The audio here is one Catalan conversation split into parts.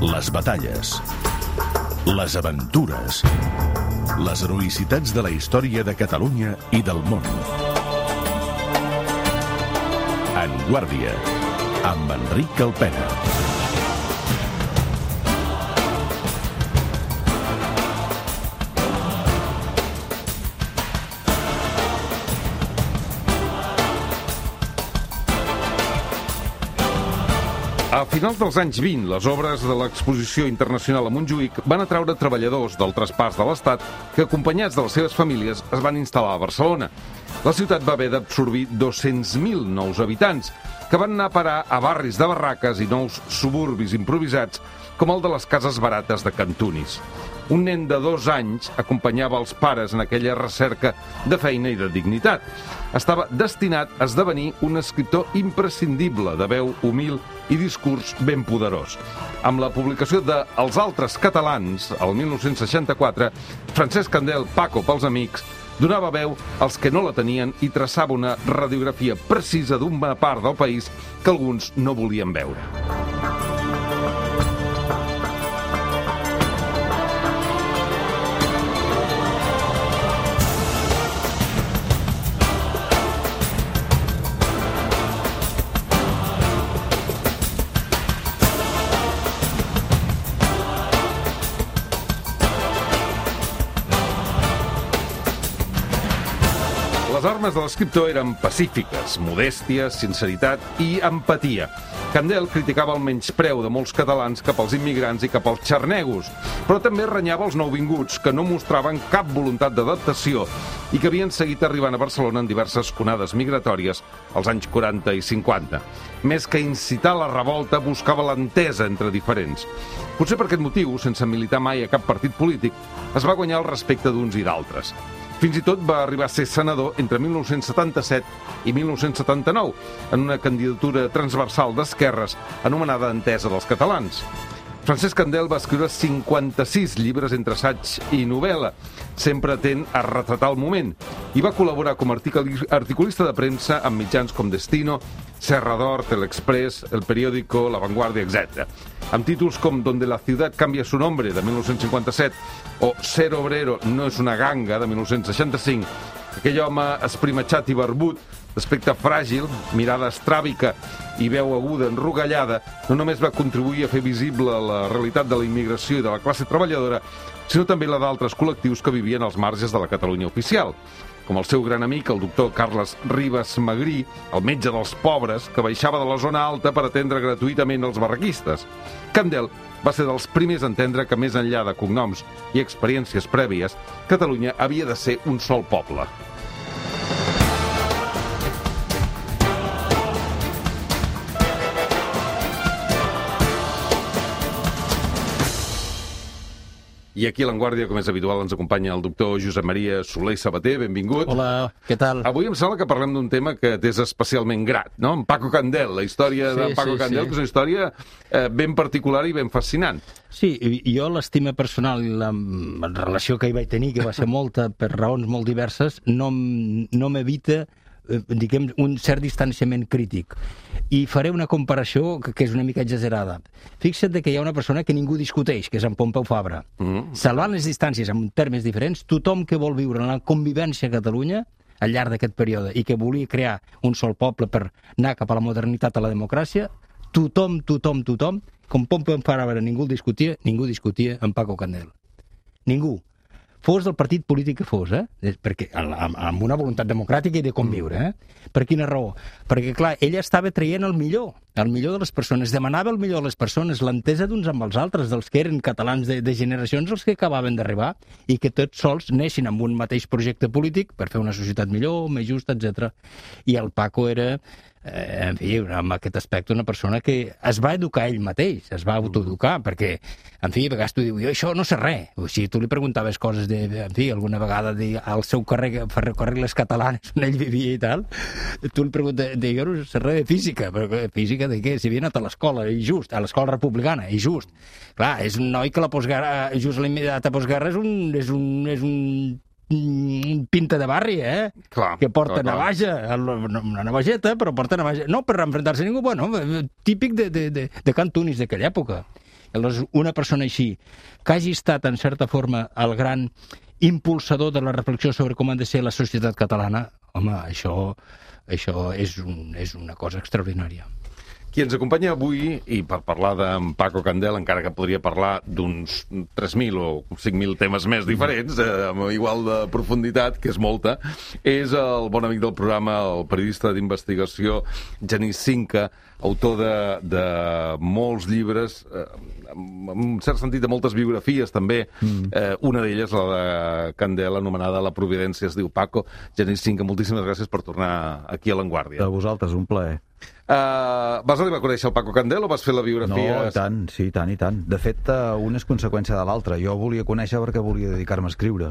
Les batalles, les aventures, les heroïcitats de la història de Catalunya i del món. En Guàrdia, amb Enric Alpena. A finals dels anys 20, les obres de l'Exposició Internacional a Montjuïc van atraure treballadors d'altres parts de l'Estat que, acompanyats de les seves famílies, es van instal·lar a Barcelona. La ciutat va haver d'absorbir 200.000 nous habitants, que van anar a parar a barris de barraques i nous suburbis improvisats, com el de les cases barates de Cantunis. Un nen de 2 anys acompanyava els pares en aquella recerca de feina i de dignitat. Estava destinat a esdevenir un escriptor imprescindible de veu humil i discurs ben poderós. Amb la publicació de Els altres catalans, el 1964, Francesc Candel, Paco pels amics, donava veu als que no la tenien i traçava una radiografia precisa d'una part del país que alguns no volien veure. Les armes de l'escriptor eren pacífiques, modèstia, sinceritat i empatia. Candel criticava el menyspreu de molts catalans cap als immigrants i cap als xarnegos, però també renyava els nouvinguts que no mostraven cap voluntat d'adaptació i que havien seguit arribant a Barcelona en diverses onades migratòries als anys 40 i 50. Més que incitar la revolta, buscava l'entesa entre diferents. Potser per aquest motiu, sense militar mai a cap partit polític, es va guanyar el respecte d'uns i d'altres. Fins i tot va arribar a ser senador entre 1977 i 1979, en una candidatura transversal d'esquerres anomenada Entesa dels Catalans. Francesc Candel va escriure 56 llibres entre assaig i novel·la, sempre atent a retratar el moment, i va col·laborar com a articulista de premsa amb mitjans com Destino, Serra d'Or, Telexpress, El Periódico, La Vanguardia, etc. Amb títols com Donde la ciudad cambia su nombre, de 1957, o Ser obrero no és una ganga, de 1965, aquell home esprimatxat i barbut, d'aspecte fràgil, mirada estràbica i veu aguda enrogallada, no només va contribuir a fer visible la realitat de la immigració i de la classe treballadora, sinó també la d'altres col·lectius que vivien als marges de la Catalunya oficial, com el seu gran amic, el doctor Carles Ribas Magrí, el metge dels pobres, que baixava de la zona alta per atendre gratuïtament els barraquistes. Candel va ser dels primers a entendre que, més enllà de cognoms i experiències prèvies, Catalunya havia de ser un sol poble. I aquí a l'Enguàrdia, com és habitual, ens acompanya el doctor Josep Maria Soler i Sabater. Benvingut. Hola, què tal? Avui em sembla que parlem d'un tema que t'és especialment grat, no? En Paco Candel, la història de Paco Candel, que és una història ben particular i ben fascinant. Sí, jo l'estima personal i la relació que hi vaig tenir, que va ser molta, per raons molt diverses, no m'evita diguem, un cert distanciament crític. I faré una comparació que és una mica exagerada. Fixa't que hi ha una persona que ningú discuteix, que és en Pompeu Fabra. Salvant les distàncies en termes diferents, tothom que vol viure en la convivència a Catalunya al llarg d'aquest període i que volia crear un sol poble per anar cap a la modernitat, a la democràcia, tothom, com Pompeu Fabra ningú discutia amb Paco Candel. Ningú. Fos del partit polític que fos, perquè amb una voluntat democràtica i de conviure. Per quina raó? Perquè, clar, ella estava traient el millor de les persones, demanava el millor de les persones, l'entesa d'uns amb els altres, dels que eren catalans de generacions, els que acabaven d'arribar, i que tots sols neixin amb un mateix projecte polític per fer una societat millor, més justa, etc. I el Paco era, en fi, amb aquest aspecte, una persona que es va educar ell mateix, es va autoeducar, perquè, en fi, a vegades tu dius, jo això no sé res. O sigui, tu li preguntaves coses en fi, alguna vegada al seu ferrocarril les catalanes on ell vivia i tal, tu li preguntes, jo no sé res de física, però física de què? Si havia anat a l'escola, i just, a l'escola republicana, i just. Clar, és un noi que la postguerra, just a l'immediata postguerra, és un pinta de barri, Clar, que porta navaja, una navageta, però porta navaja, no per enfrontar-se a ningú, bueno, típic de Cantunis d'aquella època. Aleshores, una persona així, que hagi estat, en certa forma, el gran impulsador de la reflexió sobre com ha de ser la societat catalana, home, això és una cosa extraordinària. Qui ens acompanya avui, i per parlar d'en Paco Candel, encara que podria parlar d'uns 3.000 o 5.000 temes més diferents, amb igual de profunditat, que és molta, és el bon amic del programa, el periodista d'investigació Genís Cinca, autor de molts llibres, en un cert sentit de moltes biografies també, una d'elles, la de Candel, anomenada La Providència, es diu Paco. Genís Cinca, moltíssimes gràcies per tornar aquí a L'Enguàrdia. A vosaltres, un plaer. Vas arribar a conèixer el Paco Candel o vas fer la biografia? No, i tant, sí, i tant. De fet, una és conseqüència de l'altra. Jo volia conèixer perquè volia dedicar-me a escriure.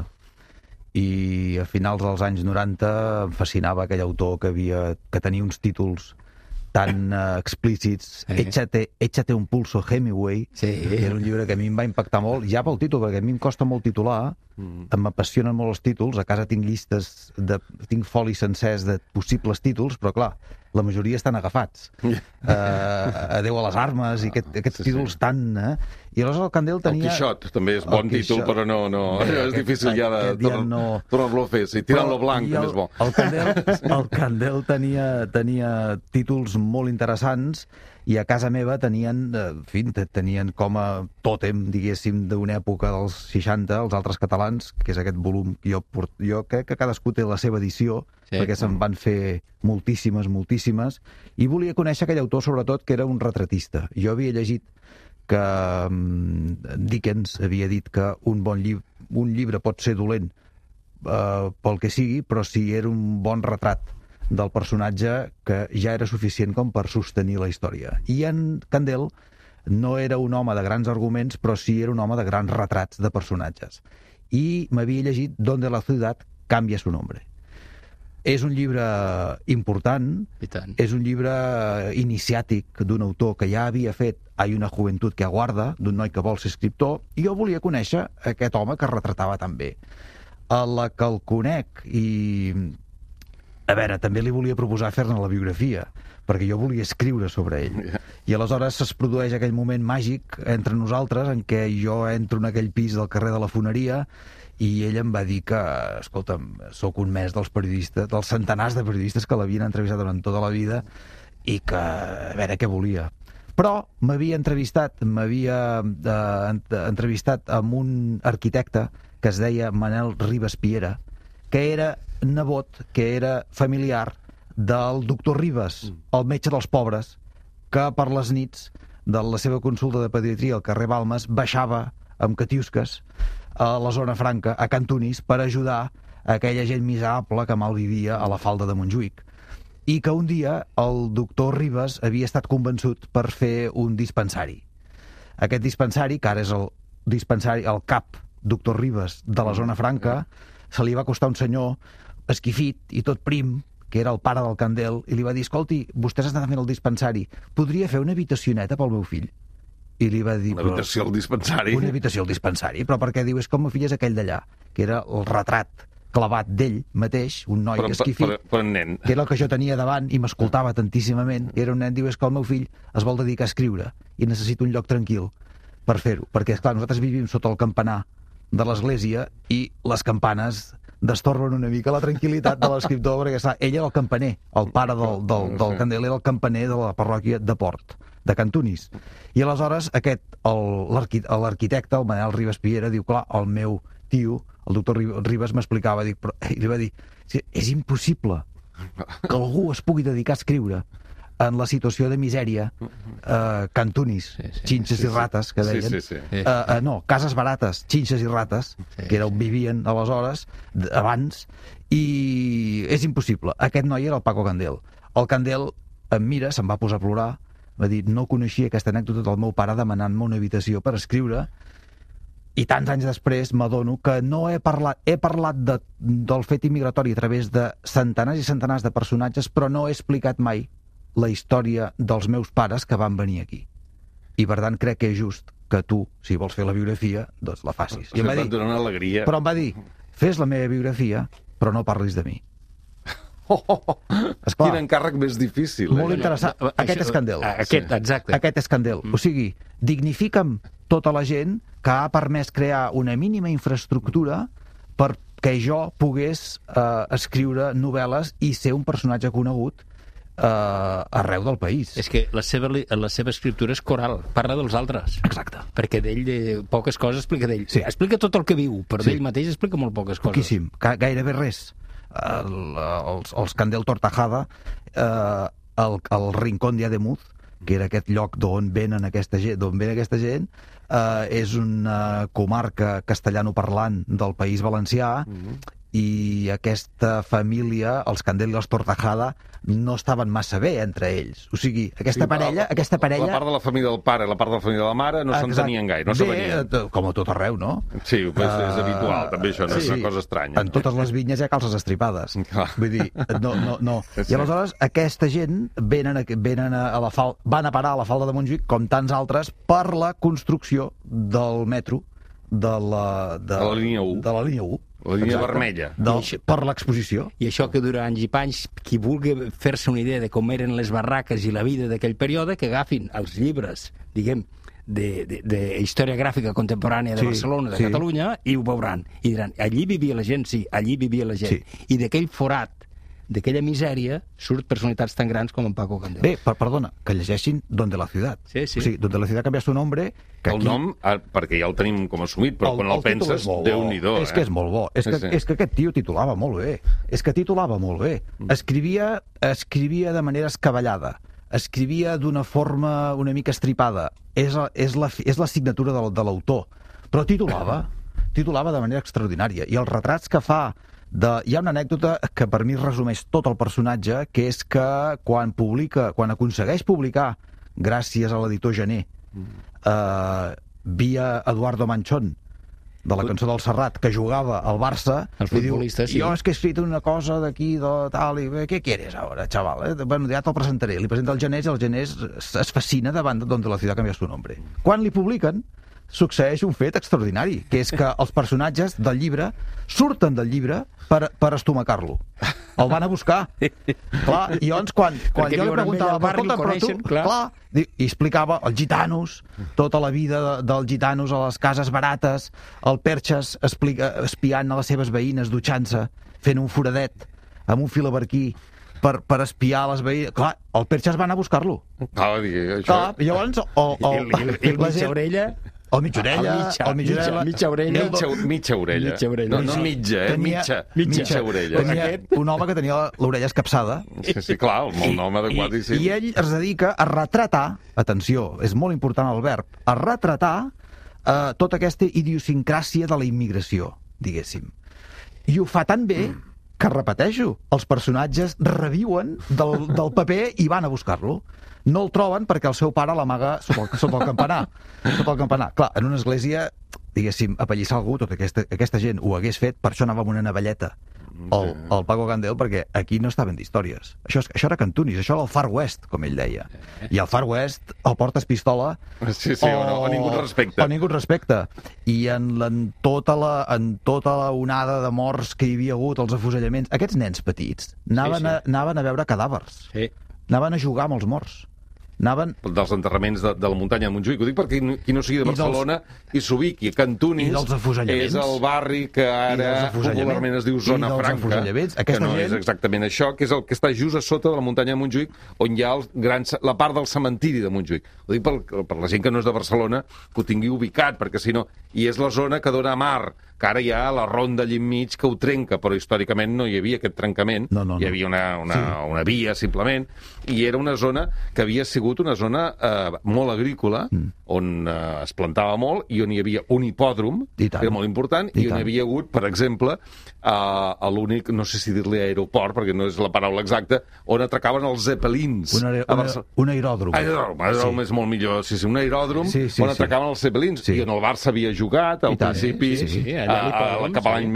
I a finals dels anys 90 em fascinava aquell autor que tenia uns títols tan explícits. Échate un pulso, Hemingway. Sí. Era un llibre que a mi em va impactar molt, ja pel títol, perquè a mi em costa molt titular, m'apassionen molt els títols, a casa tinc llistes, tinc folis sencers de possibles títols, però clar, la majoria estan agafats. Adéu a les armes i aquests títols tan... I aleshores el Candel tenia... El Quixot també és bon títol, però no és difícil ja de tornar-lo a fer. Sí, tirant-lo blanc també és bo. El Candel tenia títols molt interessants i a casa meva tenien com a tòtem, diguéssim, d'una època dels 60, els altres catalans, que és aquest volum que jo crec que cadascú té la seva edició, perquè se'n van fer moltíssimes, i volia conèixer aquell autor, sobretot, que era un retratista. Jo havia llegit que Dickens havia dit que un llibre pot ser dolent pel que sigui, però si era un bon retrat del personatge, que ja era suficient com per sostenir la història. I en Candel no era un home de grans arguments, però sí era un home de grans retrats de personatges. I m'havia llegit Donde la ciudad cambia su nombre. És un llibre important, és un llibre iniciàtic d'un autor que ja havia fet Hay una juventud que aguarda, d'un noi que vol ser escriptor, i jo volia conèixer aquest home que retratava tan bé. A la que el conec i... A veure, també li volia proposar fer-ne la biografia, perquè jo volia escriure sobre ell. I aleshores es produeix aquell moment màgic entre nosaltres en què jo entro en aquell pis del carrer de la Foneria i ell em va dir que, escolta'm, sóc un més dels periodistes, dels centenars de periodistes que l'havien entrevistat durant tota la vida i que, a veure què volia. Però m'havia entrevistat amb un arquitecte que es deia Manel Ribas Piera, que era nebot, que era familiar del doctor Ribas, el metge dels pobres, que per les nits de la seva consulta de pediatria al carrer Balmes baixava amb catiusques a la zona franca, a Cantunis, per ajudar aquella gent miserable que malvivia a la falda de Montjuïc. I que un dia el doctor Ribas havia estat convençut per fer un dispensari. Aquest dispensari, que ara és el dispensari, el CAP doctor Ribas de la zona franca, se li va costar un senyor esquifit i tot prim, que era el pare del Candel, i li va dir, escolti, vostès estan fent el dispensari, podria fer una habitacioneta pel meu fill? I li va dir... Una habitació al dispensari? Una habitació al dispensari, però perquè diu, és com el meu fill és aquell d'allà, que era el retrat clavat d'ell mateix, un noi esquifit, però nen. que era el que jo tenia davant i m'escoltava tantíssimament, i era un nen, diu, és que el meu fill es vol dedicar a escriure i necessita un lloc tranquil per fer-ho, perquè, esclar, nosaltres vivim sota el campanar de l'església i les campanes destorben una mica la tranquil·litat de l'escriptor, perquè clar, ell era el campaner, el pare del Candel era el campaner de la parròquia de Port, de Cantunis. I aleshores l'arquitecte, el Manel Ribas Piera, diu, clar, el meu tio, el doctor Ribas, m'explicava, i li va dir, és impossible que algú es pugui dedicar a escriure en la situació de misèria, Cantunis, xinxes i rates, que deien. No, cases barates, xinxes i rates, que era on vivien aleshores, abans, i és impossible. Aquest noi era el Paco Candel. El Candel em mira, se'n va posar a plorar, va dir, no coneixia aquesta anècdota del meu pare demanant-me una habitació per escriure, i tants anys després m'adono que no he parlat del fet immigratori a través de centenars i centenars de personatges, però no he explicat mai la història dels meus pares que van venir aquí. I per tant crec que és just que tu, si vols fer la biografia, doncs la facis. I em va dir, una alegria. Però em va dir, fes la meva biografia, però no parlis de mi. Esclar, quin encàrrec més difícil. Molt interessant. Aquest és Candel. Exacte. Aquest és Candel. O sigui, dignifica'm tota la gent que ha permès crear una mínima infraestructura perquè jo pogués escriure novel·les i ser un personatge conegut arreu del país. És que la seva escriptura és coral, parla dels altres. Exacte. Perquè d'ell, de poques coses, explica d'ell. Sí. Explica tot el que viu, però d'ell mateix explica molt poques coses. Poquíssim, gairebé res. Els Candel Tortajada, el Rincón de Ademuz, que era aquest lloc d'on venen aquesta gent, és una comarca castellanoparlant del País Valencià, i aquesta família, els Candel i els Tortajada, no estaven massa bé entre ells. O sigui, aquesta parella... La part de la família del pare i la part de la família de la mare no s'entenien gaire, no s'avenien. Com a tot arreu, no? Sí, és habitual, també això, no és una cosa estranya. En totes les vinyes hi ha calces estripades. Vull dir, no. I aleshores, aquesta gent van a parar a la falda de Montjuïc, com tants altres, per la construcció del metro de la línia 1. De la línia 1. La línia vermella. Per l'exposició. I això que dura anys i panys, qui vulgui fer-se una idea de com eren les barraques i la vida d'aquell període, que agafin els llibres, diguem, de història gràfica contemporània de Barcelona, de Catalunya, i ho veuran. I diran, allí vivia la gent, sí, allí vivia la gent. Sí. I d'aquell forat, d'aquella misèria, surt personalitats tan grans com en Paco Candel. Bé, perdona, que llegeixin Donde la ciudad. Sí. O sigui, Donde la ciudad canvia su nombre... El nom, perquè ja el tenim com assumit, però quan el penses, Déu-n'hi-do. És que és molt bo. És que aquest tio titulava molt bé. Escrivia de manera escabellada. Escrivia d'una forma una mica estripada. És la signatura de l'autor. Però titulava de manera extraordinària. I els retrats que fa... Hi ha una anècdota que per mi resumeix tot el personatge, que és que quan aconsegueix publicar, gràcies a l'editor Gené, via Eduardo Manchón, de la cançó del Serrat, que jugava al Barça, li diu, jo és que he escrit una cosa d'aquí, de tal, i què quieres ara, chaval? Bueno, ja te'l presentaré. Li presenta el Genés, i el Genés es fascina davant de Donde la ciudad cambia su nombre. Quan li publiquen, succeeix un fet extraordinari, que és que els personatges del llibre surten del llibre per estomacar-lo. El van a buscar. Clar, i llavors, quan jo li preguntava, però tu, clar, i explicava els gitanos, tota la vida dels gitanos a les cases barates, el Perxes espiant a les seves veïnes, dutxant-se, fent un foradet amb un filaberquí per espiar les veïnes. Clar, el Perxes van a buscar-lo. Clar, i llavors... El mitja orella... El mitja orella. Mitja orella. No mitja, mitja orella. Un home que tenia l'orella escapçada. Sí, clar, el nom adequat. I ell es dedica a retratar, atenció, és molt important el verb, a retratar tota aquesta idiosincràsia de la immigració, diguéssim. I ho fa tan bé que, repeteixo, els personatges reviuen del paper i van a buscar-lo. No el troben perquè el seu pare l'amaga sota el campanar. Clar, en una església, diguéssim, apallissar algú, tota aquesta gent ho hagués fet, per això anava amb una navalleta el Paco Candel, perquè aquí no estaven d'històries. Això era Cantunis, això era el Far West, com ell deia. I el Far West el portes pistola o ningú et respecta. O ningú et respecta. I en tota la onada de morts que hi havia hagut, els afusellaments, aquests nens petits anaven a veure cadàvers. Anaven a jugar amb els morts. Dels enterraments de la muntanya de Montjuïc. Ho dic perquè qui no sigui de Barcelona i s'ubiqui. Cantunis és el barri que ara popularment es diu Zona Franca, que no és exactament això, que és el que està just a sota de la muntanya de Montjuïc, on hi ha la part del cementiri de Montjuïc. Ho dic per la gent que no és de Barcelona, que ho tingui ubicat, perquè si no... I és la zona que dona a mar, que ara hi ha la ronda allà enmig que ho trenca, però històricament no hi havia aquest trencament. Hi havia una via, simplement, i era una zona que havia sigut una zona molt agrícola, on es plantava molt, i on hi havia un hipòdrom, que era molt important, i on hi havia hagut, per exemple, l'únic, no sé si dir-li aeroport, perquè no és la paraula exacta, on atracaven els zeppelins. Un aeròdrom. Aeròdrom és molt millor. Sí, un aeròdrom on atracaven els zeppelins, i on el Barça havia jugat al principi, cap a l'any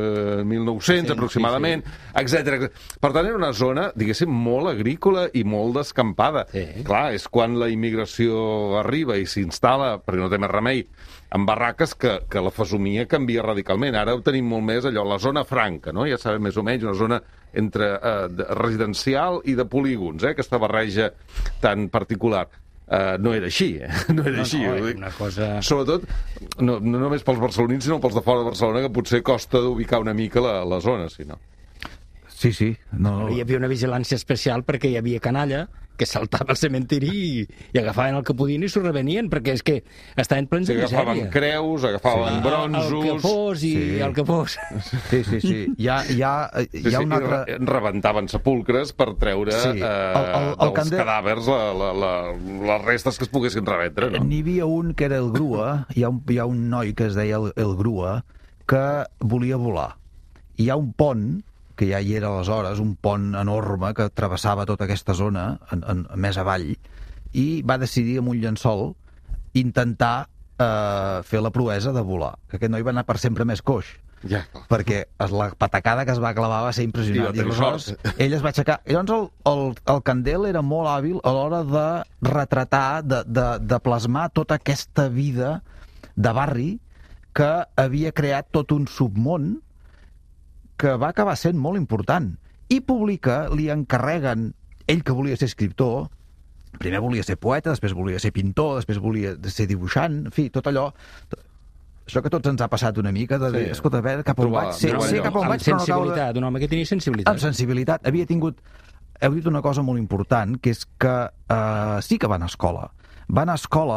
1900 aproximadament, etc. Per tant, era una zona, diguéssim, molt agrícola i molt descampada. Clar, és quan la immigració arriba i s'instal·la, perquè no té més remei, en barraques que la fesomia canvia radicalment. Ara ho tenim molt més allò, la zona franca, no? Ja sabem més o menys, una zona entre residencial i de polígons, aquesta barreja tan particular. no era així, no era així. No, una cosa... Sobretot, no només pels barcelonins, sinó pels de fora de Barcelona, que potser costa d'ubicar una mica la zona, si no. Sí. No... Hi havia una vigilància especial perquè hi havia canalla que saltava al cementiri i agafaven el que podien i s'ho revenien, perquè és que estaven plens de misèria. Agafaven creus, agafaven bronzos... El que fos i el que fos. Sí. Hi ha un altre... Rebentaven sepulcres per treure dels cadàvers les restes que es poguessin revetre, no? N'hi havia un que era el Grua, hi ha un noi que es deia el Grua, que volia volar. Hi ha un pont que ja hi era aleshores, un pont enorme que travessava tota aquesta zona, més avall, i va decidir amb un llençol intentar fer la proesa de volar. Que aquest noi va anar per sempre més coix, perquè la patacada que es va clavar va ser impressionant. I aleshores ell es va aixecar. I llavors el Candel era molt hàbil a l'hora de retratar, de plasmar tota aquesta vida de barri que havia creat tot un submón que va acabar sent molt important. I publica, li encarreguen, ell que volia ser escriptor, primer volia ser poeta, després volia ser pintor, després volia ser dibuixant, en fi, tot allò... Això que tots ens ha passat una mica, de dir, escolta, a veure, cap on vaig, sé cap on vaig, però no acabo de... Un home que tenia sensibilitat. Amb sensibilitat. Havia tingut... Heu dit una cosa molt important, que és que sí que van a escola. Van a escola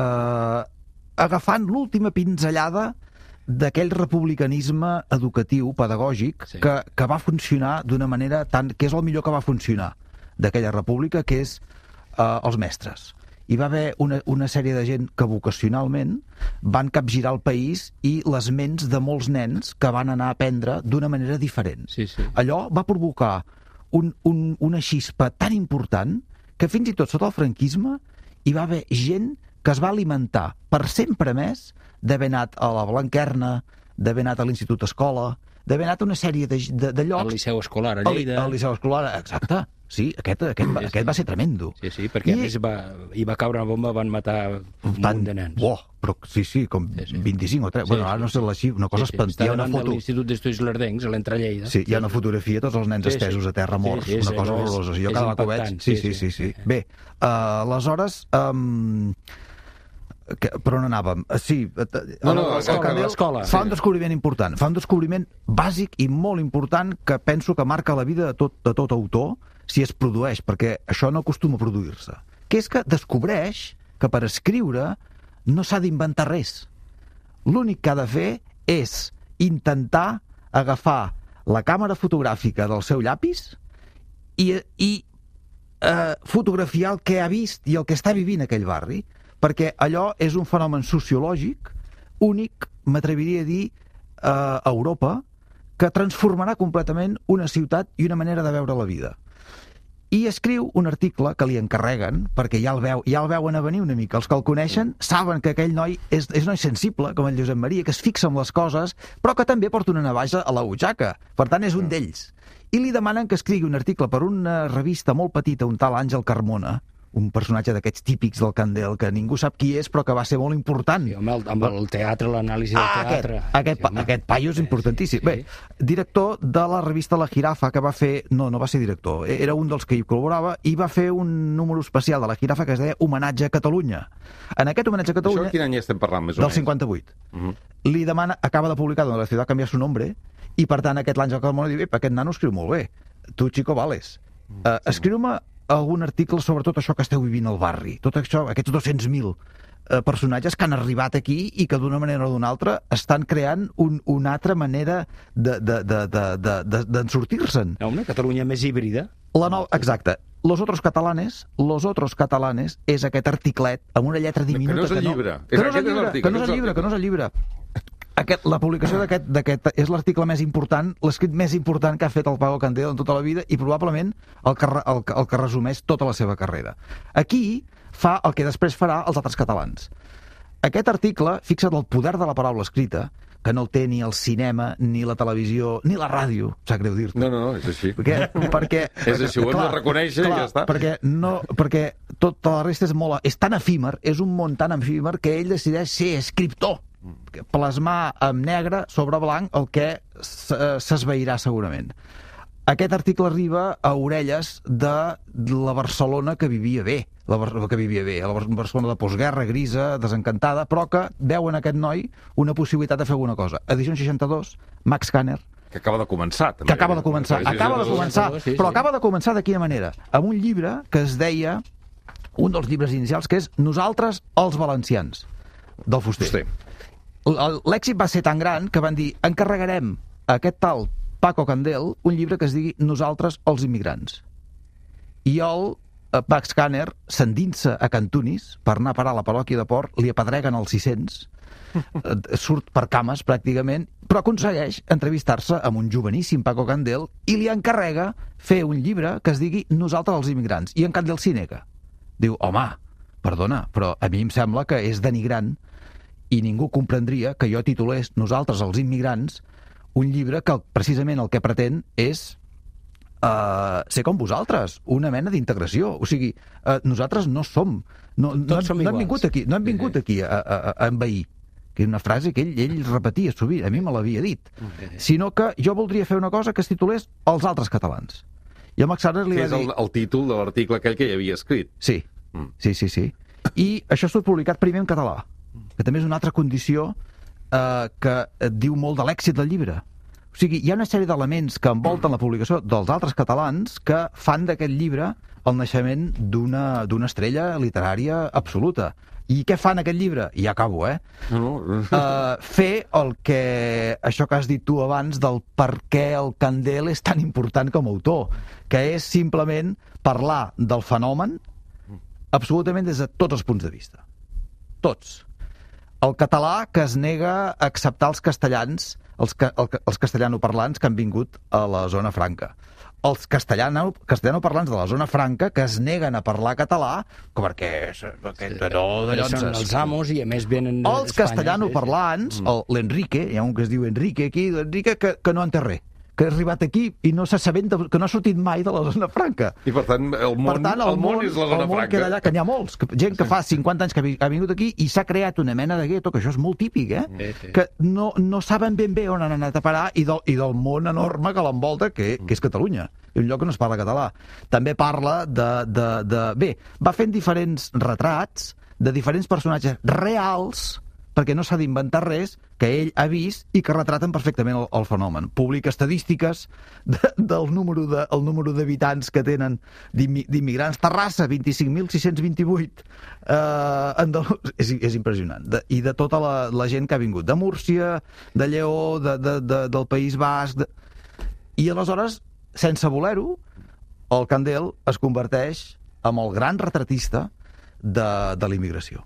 agafant l'última pinzellada d'aquell republicanisme educatiu, pedagògic, que va funcionar d'una manera que és el millor que va funcionar d'aquella república, que és els mestres. Hi va haver una sèrie de gent que vocacionalment van capgirar el país i les ments de molts nens que van anar a aprendre d'una manera diferent. Allò va provocar una xispa tan important que fins i tot sota el franquisme hi va haver gent que es va alimentar per sempre més d'haver anat a la Blanquerna, d'haver anat a l'Institut Escola, d'haver anat a una sèrie de llocs... Al Liceu Escolar, a Lleida. Al Liceu Escolar, exacte. Sí, aquest va ser tremendo. Sí, perquè a més hi va caure una bomba, van matar un munt de nens. Però sí, com 25 o 30. Bueno, ara no sé la xifra, una cosa espantosa. Hi ha una foto... l'Institut d'Estudis Lerdencs, a l'Entre Lleida. Sí, hi ha una fotografia de tots els nens estesos a terra morts, una cosa horrorosa. Jo cada cop ho veig... Sí. Bé, aleshores... Per on anàvem? Sí, l'escola. Fa un descobriment important, fa un descobriment bàsic i molt important que penso que marca la vida de tot autor si es produeix, perquè això no acostuma a produir-se, que és que descobreix que per escriure no s'ha d'inventar res. L'únic que ha de fer és intentar agafar la càmera fotogràfica del seu llapis i fotografiar el que ha vist i el que està vivint aquell barri, perquè allò és un fenomen sociològic únic, m'atreviria a dir, a Europa, que transformarà completament una ciutat i una manera de veure la vida. I escriu un article que li encarreguen, perquè ja el veuen a venir una mica. Els que el coneixen saben que aquell noi és noi sensible, com el Josep Maria, que es fixa en les coses, però que també porta una navaja a la butxaca. Per tant, és un d'ells. I li demanen que escrigui un article per una revista molt petita, un tal Àngel Carmona, un personatge d'aquests típics del Candel, que ningú sap qui és, però que va ser molt important. Sí, amb el teatre, l'anàlisi del teatre. Aquest paio és importantíssim. Bé, director de la revista La Jirafa, que va fer... No va ser director, era un dels que hi col·laborava, i va fer un número especial de La Jirafa que es deia Homenatge a Catalunya. En aquest Homenatge a Catalunya... Això quin any estem parlant, més o menys? Del 58. Li demana, acaba de publicar donde la ciutat canvia su nombre, i per tant aquest l'Àngel Carmona diu, aquest nano escriu molt bé, tu, chico, vales. Escriu-me algun article sobre tot això que esteu vivint al barri, tot això, aquests 200.000 personatges que han arribat aquí i que d'una manera o d'una altra estan creant una altra manera d'en sortir-se'n. Una Catalunya més híbrida. Exacte. Los otros catalanes és aquest articlet amb una lletra diminuta. Que no és el llibre. Que no és el llibre. La publicació d'aquest és l'article més important, l'escrit més important que ha fet el Paco Candel en tota la vida i probablement el que resumeix tota la seva carrera. Aquí fa el que després farà els altres catalans. Aquest article, fixa't el poder de la paraula escrita, que no el té ni el cinema, ni la televisió, ni la ràdio, sap greu dir-te. No, és així. Perquè és així, ho hem de reconèixer i ja està. Perquè tota la resta és tan efímer, és un món tan efímer que ell decideix ser escriptor, plasmar en negre sobre blanc el que s'esvairà segurament. aquest article arriba a orelles de la Barcelona que vivia bé, la Barcelona de postguerra, grisa, desencantada, però que veu en aquest noi una possibilitat de fer alguna cosa. Edició 62, Max Kanner, Que acaba de començar, també. que acaba de començar, sí. però acaba de començar de quina manera? Amb un llibre que es deia, un dels llibres inicials, que és Nosaltres els valencians, del Fuster. L'èxit va ser tan gran que van dir encarregarem a aquest tal Paco Candel un llibre que es digui Nosaltres els immigrants. I el Max Kanner s'endinsa a Cantunis per anar a parar a la parròquia de Port, li apedreguen els 600, surt per cames pràcticament, però aconsegueix entrevistar-se amb un joveníssim Paco Candel i li encarrega fer un llibre que es digui Nosaltres els immigrants. I en Candel s'hi nega. Diu, home, perdona, però a mi em sembla que és denigrant i ningú comprendria que jo titulés Nosaltres els immigrants un llibre que precisament el que pretén és ser com vosaltres, una mena d'integració. O sigui, nosaltres no som... No hem vingut aquí a envair, que és una frase que ell repetia sovint, a mi me l'havia dit, sinó que jo voldria fer una cosa que es titulés Els altres catalans. I el Max Kanner li va dir... Que és el títol de l'article aquell que hi havia escrit. Sí. I això ha estat publicat primer en català, que també és una altra condició que diu molt de l'èxit del llibre. O sigui, hi ha una sèrie d'elements que envolten la publicació dels altres catalans que fan d'aquest llibre el naixement d'una estrella literària absoluta. I què fan aquest llibre? I ja acabo, fer el que... això que has dit tu abans del per què el Candel és tan important com a autor, que és simplement parlar del fenomen absolutament des de tots els punts de vista. Tots. El català que es nega a acceptar els castellans, els castellanoparlants que han vingut a la zona franca. Els castellanoparlants de la zona franca que es neguen a parlar català perquè són els amos i a més venen els castellanoparlants, l'Enrique, hi ha un que es diu Enrique aquí, l'Enrique que no en té res, que ha arribat aquí i no s'assabenta, que no ha sortit mai de la zona franca. I per tant, el món és la zona franca. Queda allà, que n'hi ha molts, gent que fa 50 anys que ha vingut aquí i s'ha creat una mena de gueto, que això és molt típic, que no saben ben bé on han anat a parar i del món enorme que l'envolta, que és Catalunya, un lloc on es parla català. També parla Bé, va fent diferents retrats de diferents personatges reals, perquè no s'ha d'inventar res, que ell ha vist i que retraten perfectament el fenomen. Publica estadístiques del número d'habitants que tenen d'immigrants. Terrassa, 25.628. És impressionant. I de tota la gent que ha vingut. De Múrcia, de Lleó, del País Basc... I aleshores, sense voler-ho, el Candel es converteix en el gran retratista de l'immigració.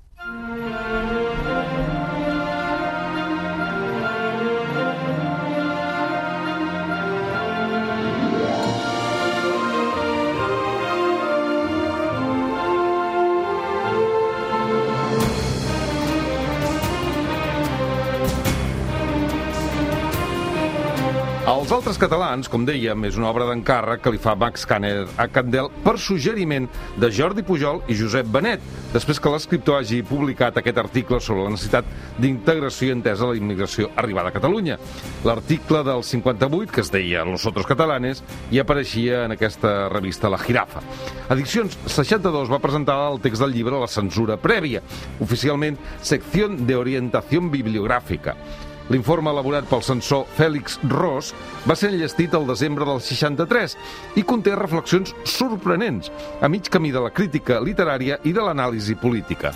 Els altres catalans, com dèiem, és una obra d'encàrrec que li fa Max Kanner a Candel per suggeriment de Jordi Pujol i Josep Benet, després que l'escriptor hagi publicat aquest article sobre la necessitat d'integració entesa a la immigració arribada a Catalunya. L'article del 58, que es deia Los otros catalanes, hi apareixia en aquesta revista La Jirafa. Edicions 62 va presentar el text del llibre a la censura prèvia, oficialment Sección de Orientación Bibliográfica. L'informe elaborat pel censor Fèlix Ros va ser enllestit el desembre del 63 i conté reflexions sorprenents a mig camí de la crítica literària i de l'anàlisi política.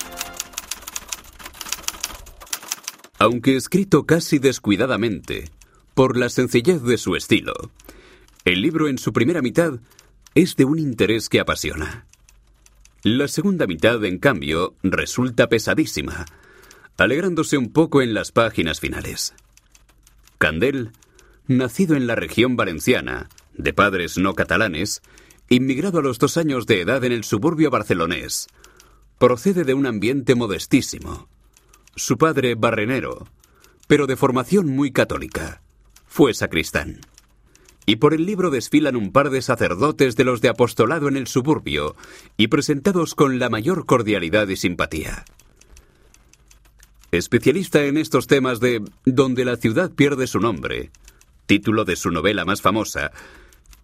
Aunque escrito casi descuidadamente, por la sencillez de su estilo, el libro en su primera mitad es de un interés que apasiona. La segunda mitad, en cambio, resulta pesadísima, alegrándose un poco en las páginas finales. Candel, nacido en la región valenciana, de padres no catalanes, inmigrado a los 2 años de edad en el suburbio barcelonés, procede de un ambiente modestísimo. Su padre, barrenero, pero de formación muy católica, fue sacristán. Y por el libro desfilan un par de sacerdotes de los de apostolado en el suburbio y presentados con la mayor cordialidad y simpatía. Especialista en estos temas de Donde la ciudad pierde su nombre, título de su novela más famosa,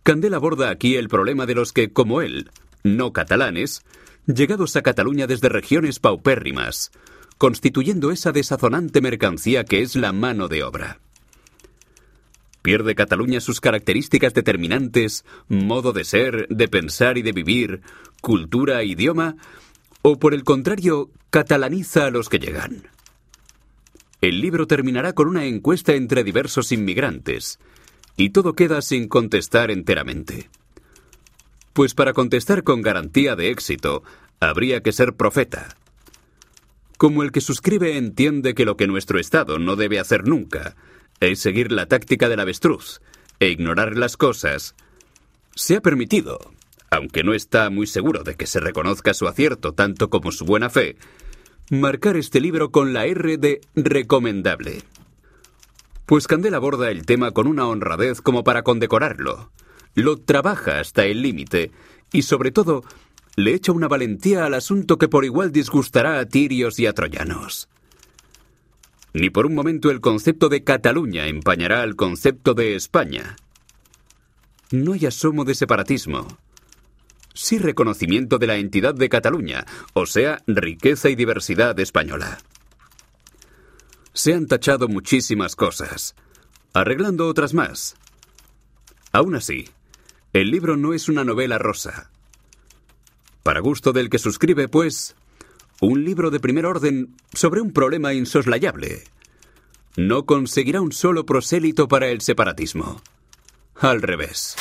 Candel aborda aquí el problema de los que, como él, no catalanes, llegados a Cataluña desde regiones paupérrimas, constituyendo esa desazonante mercancía que es la mano de obra. ¿Pierde Cataluña sus características determinantes, modo de ser, de pensar y de vivir, cultura e idioma? ¿O por el contrario, catalaniza a los que llegan? El libro terminará con una encuesta entre diversos inmigrantes, y todo queda sin contestar enteramente. Pues para contestar con garantía de éxito, habría que ser profeta. Como el que suscribe entiende que lo que nuestro Estado no debe hacer nunca es seguir la táctica del avestruz e ignorar las cosas, se ha permitido, aunque no está muy seguro de que se reconozca su acierto tanto como su buena fe, marcar este libro con la R de recomendable. Pues Candel aborda el tema con una honradez como para condecorarlo, lo trabaja hasta el límite y, sobre todo, le echa una valentía al asunto que por igual disgustará a tirios y a troyanos. Ni por un momento el concepto de Cataluña empañará al concepto de España. No hay asomo de separatismo. Sí reconocimiento de la entidad de Cataluña, o sea, riqueza y diversidad española. Se han tachado muchísimas cosas, arreglando otras más. Aún así, el libro no es una novela rosa. Para gusto del que suscribe, pues, un libro de primer orden sobre un problema insoslayable. No conseguirá un solo prosélito para el separatismo. Al revés.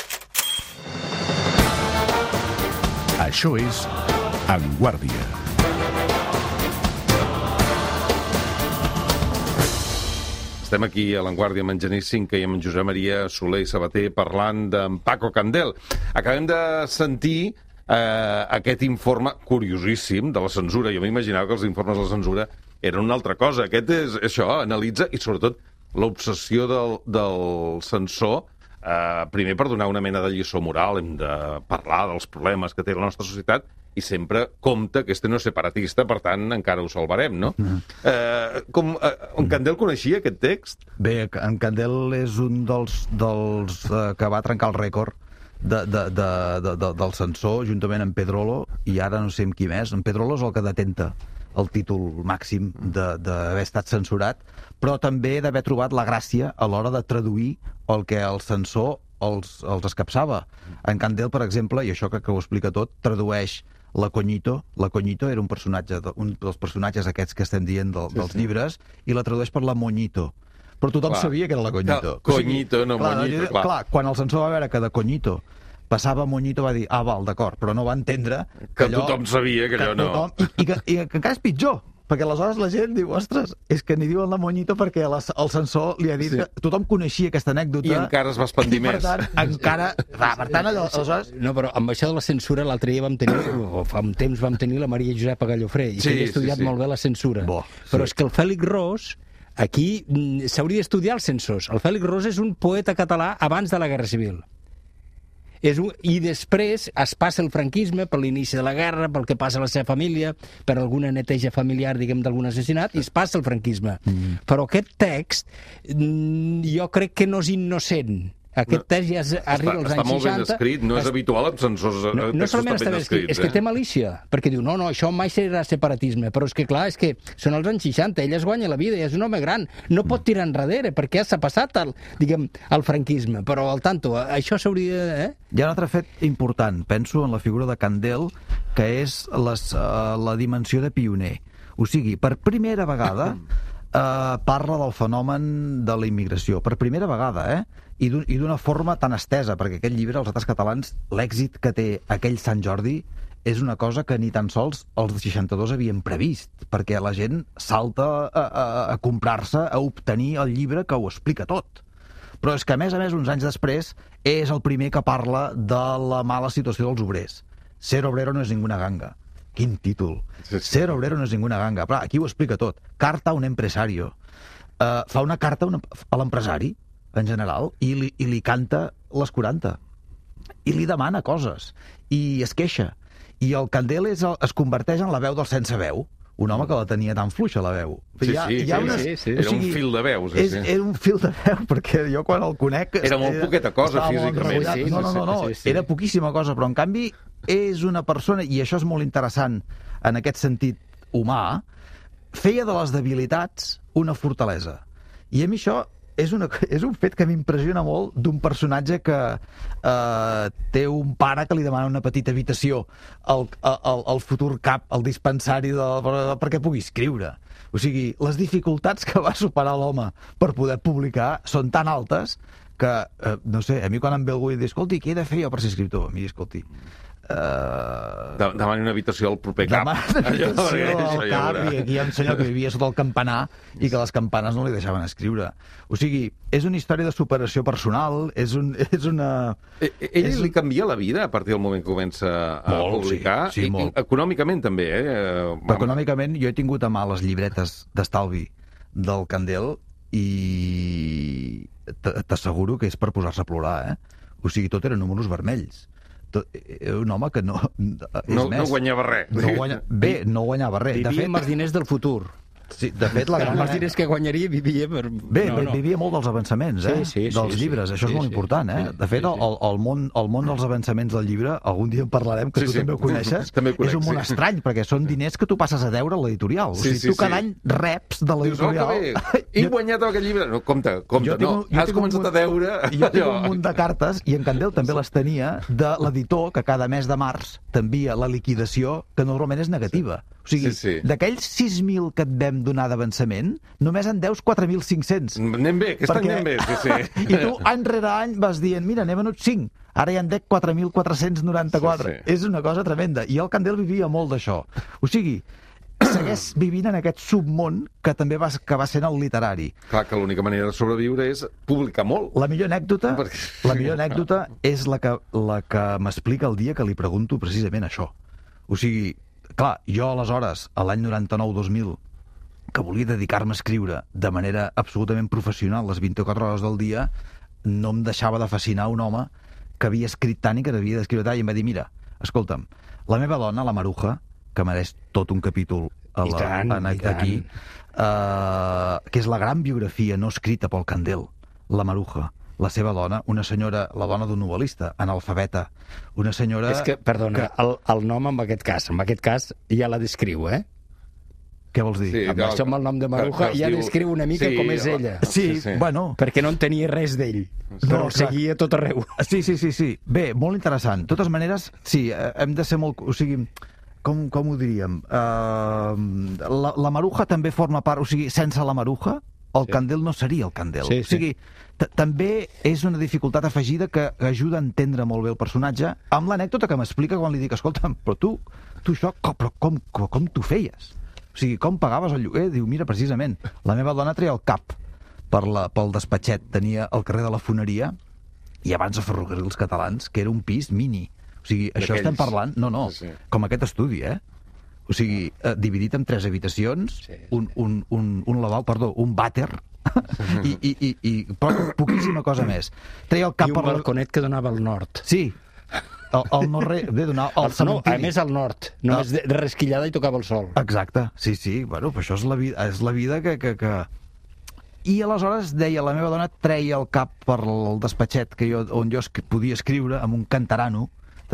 Això és En Guàrdia. Estem aquí a l'Enguàrdia amb en Genís Cinca i amb en Josep Maria Soler i Sabater parlant d'en Paco Candel. Acabem de sentir aquest informe curiosíssim de la censura. Jo m'imaginava que els informes de la censura eren una altra cosa. Aquest és això, analitza, i sobretot l'obsessió del censor, primer per donar una mena de lliçó moral, hem de parlar dels problemes que té la nostra societat, i sempre compta que este no és separatista, per tant, encara ho salvarem, no? En Candel coneixia aquest text? Bé, en Candel és un dels que va trencar el rècord del censor, juntament amb Pedrolo, i ara no sé amb qui més. En Pedrolo és el que detenta el títol màxim d'haver estat censurat, però també d'haver trobat la gràcia a l'hora de traduir el que el censor els escapçava. En Candel, per exemple, i això crec que ho explica tot, tradueix la Coñito. La Coñito era un dels personatges aquests que estem dient dels llibres, i la tradueix per la Moñito. Però tothom sabia que era la Coñito. Coñito, no Moñito, clar. Clar, quan el censor va veure que de Coñito passava Moñito, va dir, val, d'acord, però no va entendre que tothom sabia que allò no. I que encara és pitjor, perquè aleshores la gent diu, ostres, és que n'hi diuen la Moñito perquè el censor li ha dit que tothom coneixia aquesta anècdota. I encara es va expandir més. Per tant, encara... Per tant, aleshores... No, però amb això de la censura, l'altre dia vam tenir, o fa un temps vam tenir la Maria Josepa Gallofré, i que havia estudiat molt bé la censura. Però és que el Fèlix Ros, aquí s'hauria d'estudiar els censors. El Fèlix Ros és un poeta català abans de la Guerra Civil. I després es passa el franquisme per l'inici de la guerra, pel que passa a la seva família, per alguna neteja familiar, diguem, d'algun assassinat, i es passa el franquisme. Però aquest text jo crec que no és innocent. Aquest text ja arriba als anys 60... Està molt ben escrit, no és habitual amb censors no solament està ben escrit, és que té malícia, perquè diu, no, això mai serà separatisme, però és que clar, és que són els anys 60, ell es guanya la vida, és un home gran, no pot tirar enrere, perquè s'ha passat el franquisme, però al tanto, això s'hauria... Hi ha un altre fet important, penso en la figura de Candel, que és la dimensió de pioner. O sigui, per primera vegada parla del fenomen de la immigració, per primera vegada, i d'una forma tan estesa, perquè aquest llibre, Els Retrats Catalans, l'èxit que té aquell Sant Jordi és una cosa que ni tan sols els de 62 havien previst, perquè la gent salta a comprar-se, a obtenir el llibre que ho explica tot. Però és que, a més, uns anys després, és el primer que parla de la mala situació dels obrers. Ser obrero no és ninguna ganga. Quin títol. Ser obrero no és ninguna ganga. Però aquí ho explica tot. Carta a un empresario. Fa una carta a l'empresari, en general, i li canta les 40. I li demana coses. I es queixa. I el Candel es converteix en la veu del sense veu. un home que la tenia tan fluixa, la veu. Sí. sí. Era un fil de veu. Era un fil de veu, perquè jo quan el conec... Era molt poqueta cosa, físicament. No, era poquíssima cosa, però en canvi és una persona, i això és molt interessant en aquest sentit humà, feia de les debilitats una fortalesa. I a mi això és un fet que m'impressiona molt d'un personatge que té un pare que li demana una petita habitació al futur cap, al dispensari perquè pugui escriure. O sigui, les dificultats que va superar l'home per poder publicar són tan altes que, no sé, a mi quan em ve algú i diu, escolti, què he de fer jo per ser escriptor? A mi, escolti... demani una habitació al proper cap. Demani una habitació al cap, i aquí hi ha un senyor que vivia sota el campanar i que les campanes no li deixaven escriure. O sigui, és una història de superació personal, és una... Ell li canvia la vida a partir del moment que comença a publicar? Sí, molt. Econòmicament també, Econòmicament jo he tingut a mà les llibretes d'estalvi del Candel i t'asseguro que és per posar-se a plorar, O sigui, tot eren números vermells. Un home que no guanyava res. No guanyava res. Vivia amb els diners del futur. Sí, de fet, amb els diners que guanyaria vivia per... Vivia molt dels avançaments, dels llibres. Això és molt important, De fet, el món dels avançaments del llibre, algun dia en parlarem, que tu també ho coneixes, és un món estrany, perquè són diners que tu passes a deure a l'editorial. O sigui, tu cada any reps de l'editorial... He guanyat amb aquest llibre? No, compte, has començat a deure... Jo tinc un munt de cartes, i en Candel també les tenia, de l'editor que cada mes de març t'envia la liquidació, que normalment és negativa. O sigui, d'aquells 6.000 que et vam donar d'avançament, només en deus 4.500. Anem bé, aquest any anem bé, sí. I tu, any rere any, vas dient, mira, n'he venut 5, ara ja en dec 4.494. És una cosa tremenda. I el Candel vivia molt d'això. O sigui, segueix vivint en aquest submón que també va ser el literari. Clar, que l'única manera de sobreviure és publicar molt. La millor anècdota és la que m'explica el dia que li pregunto precisament això. O sigui, clar, jo aleshores, a l'any 99-2000, que volia dedicar-me a escriure de manera absolutament professional les 24 hores del dia, no em deixava de fascinar un home que havia escrit tant i que havia d'escriure tant, i em va dir, mira, escolta'm, la meva dona, la Maruja, que mereix tot un capítol aquí, que és la gran biografia no escrita pel Candel, la Maruja, la seva dona, una senyora, la dona d'un novel·lista, analfabeta, una senyora... És que, perdona, el nom en aquest cas ja la descriu, Què vols dir? Amb això, amb el nom de Maruja, ja descriu una mica com és ella. Sí, bueno... Perquè no en tenia res d'ell, però seguia tot arreu. Sí. Bé, molt interessant. De totes maneres, sí, hem de ser molt... O sigui, com ho diríem? La Maruja també forma part... O sigui, sense la Maruja, el Candel no seria el Candel. O sigui, també és una dificultat afegida que ajuda a entendre molt bé el personatge, amb l'anècdota que m'explica quan li dic, escolta'm, però tu això, però com t'ho feies? O sigui, com pagaves el lloguer? Diu, mira, precisament, la meva dona treia el cap pel despatxet, tenia el carrer de la Foneria, i abans de Ferrocarrils Catalans, que era un pis mini. O sigui, això estem parlant... No, com aquest estudi, O sigui, dividit en 3 habitacions, un lavabo, perdó, un vàter, i poquíssima cosa més. Treia el cap I un balconet que donava al nord. Sí, el nord de donar al cementiri. A més al nord, només de resquillada i tocava el sol. Exacte, sí, bueno, però això és la vida que... I aleshores deia, la meva dona treia el cap per el despatxet on jo podia escriure amb un cantarano,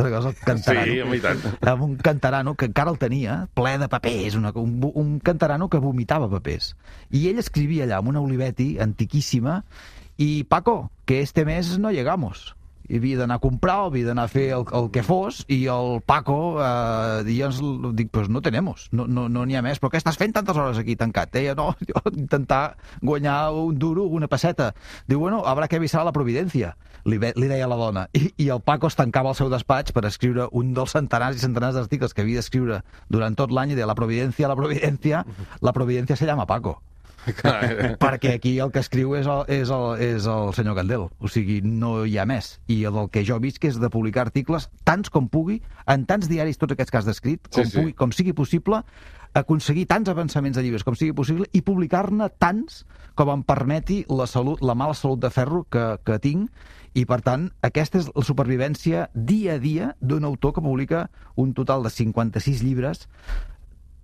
amb un cantarano que encara el tenia, ple de papers, un cantarano que vomitava papers. I ell escrivia allà amb una Olivetti antiquíssima i, Paco, que este mes no llegamos. I havia d'anar a comprar, havia d'anar a fer el que fos, i el Paco dic, pues no tenemos, no n'hi ha més. Però què estàs fent tantes hores aquí tancat? Deia, no, intentar guanyar un duro, una pesseta. Diu, bueno, habrá que avisar a la Providencia, li deia la dona. I el Paco es tancava al seu despatx per escriure un dels centenars i centenars d'articles que havia d'escriure durant tot l'any, i deia, la Providencia se llama Paco. Perquè aquí el que escriu és el senyor Candel, o sigui, no hi ha més. I el que jo visc és de publicar articles tants com pugui, en tants diaris, tots aquests que has descrit, com sigui possible, aconseguir tants avançaments de llibres com sigui possible i publicar-ne tants com em permeti la mala salut de ferro que tinc. I, per tant, aquesta és la supervivència dia a dia d'un autor que publica un total de 56 llibres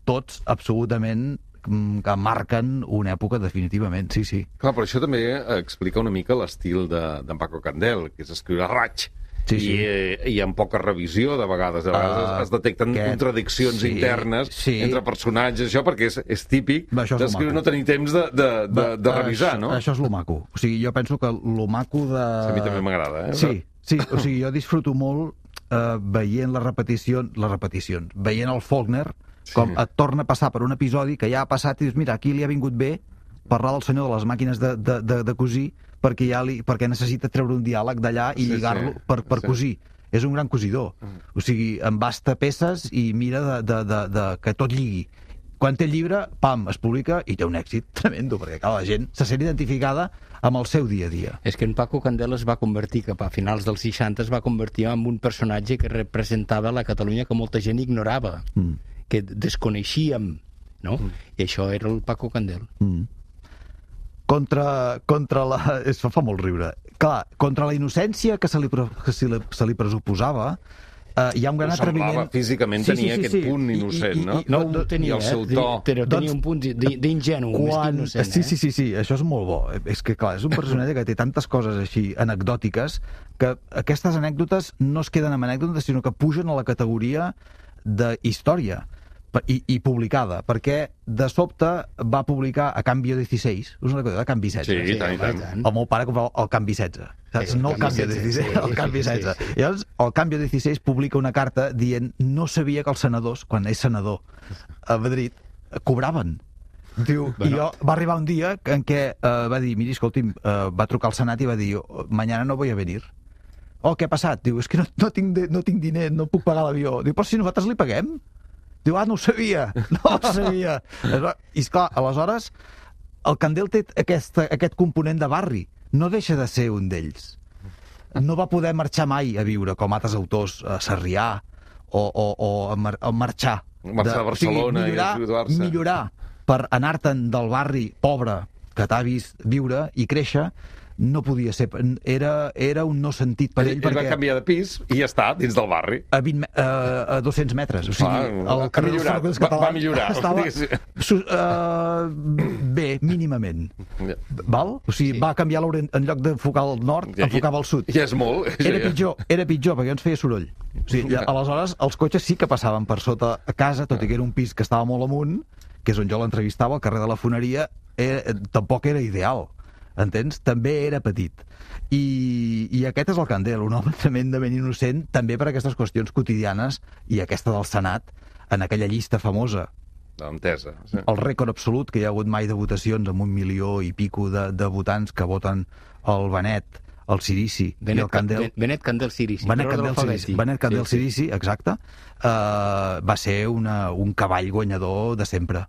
tots absolutament que marquen una època definitivament, sí. Clar, però això també explica una mica l'estil d'en Paco Candel, que és escriure a raig. Sí. I amb poca revisió, de vegades. De vegades es detecten contradiccions internes entre personatges, això, perquè és típic d'escriure, no tenir temps de revisar, no? Això és lo maco. O sigui, jo penso que lo maco de... A mi també m'agrada, Sí, o sigui, jo disfruto molt veient les repeticions, veient el Faulkner, com et torna a passar per un episodi que ja ha passat i dius, mira, aquí li ha vingut bé parlar del senyor de les màquines de cosir perquè necessita treure un diàleg d'allà i lligar-lo per cosir. És un gran cosidor. O sigui, embasta peces i mira de que tot lligui. Quan té el llibre, pam, es publica i té un èxit tremendo, perquè la gent se sent identificada amb el seu dia a dia. És que en Paco Candel es va convertir, cap a finals dels 60, es va convertir en un personatge que representava la Catalunya que molta gent ignorava, que desconeixíem, no? I això era el Paco Candel. Contra la... Això fa molt riure. Clar, contra la innocència que se li pressuposava, hi ha un gran atreviment... Semblava, físicament tenia aquest punt innocent, no? No ho tenia, el seu to. Però tenia un punt d'ingenu, més que innocent. Sí, això és molt bo. És que, clar, és un personatge que té tantes coses així anecdòtiques que aquestes anècdotes no es queden amb anècdotes, sinó que pugen a la categoria d'història. I publicada, perquè de sobte va publicar a Cambio 16, us en recordeu de Canvi 16? Sí, tant. El meu pare comprava el Canvi 16, saps? No el Cambio 16, el Canvi 16. I llavors el Cambio 16 publica una carta dient no sabia que els senadors, quan és senador a Madrid, cobraven. Diu, i jo va arribar un dia en què va dir, miri, escolti'm, va trucar al Senat i va dir, mañana no voy a venir. Oh, què ha passat? Diu, és que no tinc diner, no puc pagar l'avió. Diu, però si nosaltres li paguem? Diu, no ho sabia. I esclar, aleshores, el Candel té aquest component de barri. No deixa de ser un d'ells. No va poder marxar mai a viure, com altres autors, a Sarrià, o marxar. Marxar a Barcelona i situar-se. Millorar per anar-te'n del barri pobre que t'ha vist viure i créixer, no podia ser. Era un no sentit per ell. Ell va canviar de pis i ja està, dins del barri. A 200 metres. O sigui, va millorar. Bé, mínimament. Val? O sigui, va canviar en lloc d'enfocar al nord, enfocava al sud. I és molt. Era pitjor, perquè ens feia soroll. O sigui, aleshores, els cotxes sí que passaven per sota a casa, tot i que era un pis que estava molt amunt, que és on jo l'entrevistava, al carrer de la Foneria, tampoc era ideal. Entens? També era petit. I aquest és el Candel, un home tremendament innocent, també per aquestes qüestions quotidianes, i aquesta del Senat, en aquella llista famosa. L'entesa. Sí. El rècord absolut, que hi ha hagut mai de votacions, amb 1 milió i pico de votants que voten el Benet, el Sirici i el Candel. Benet Candel Sirici. Benet Candel Sirici, exacte. Va ser un cavall guanyador de sempre.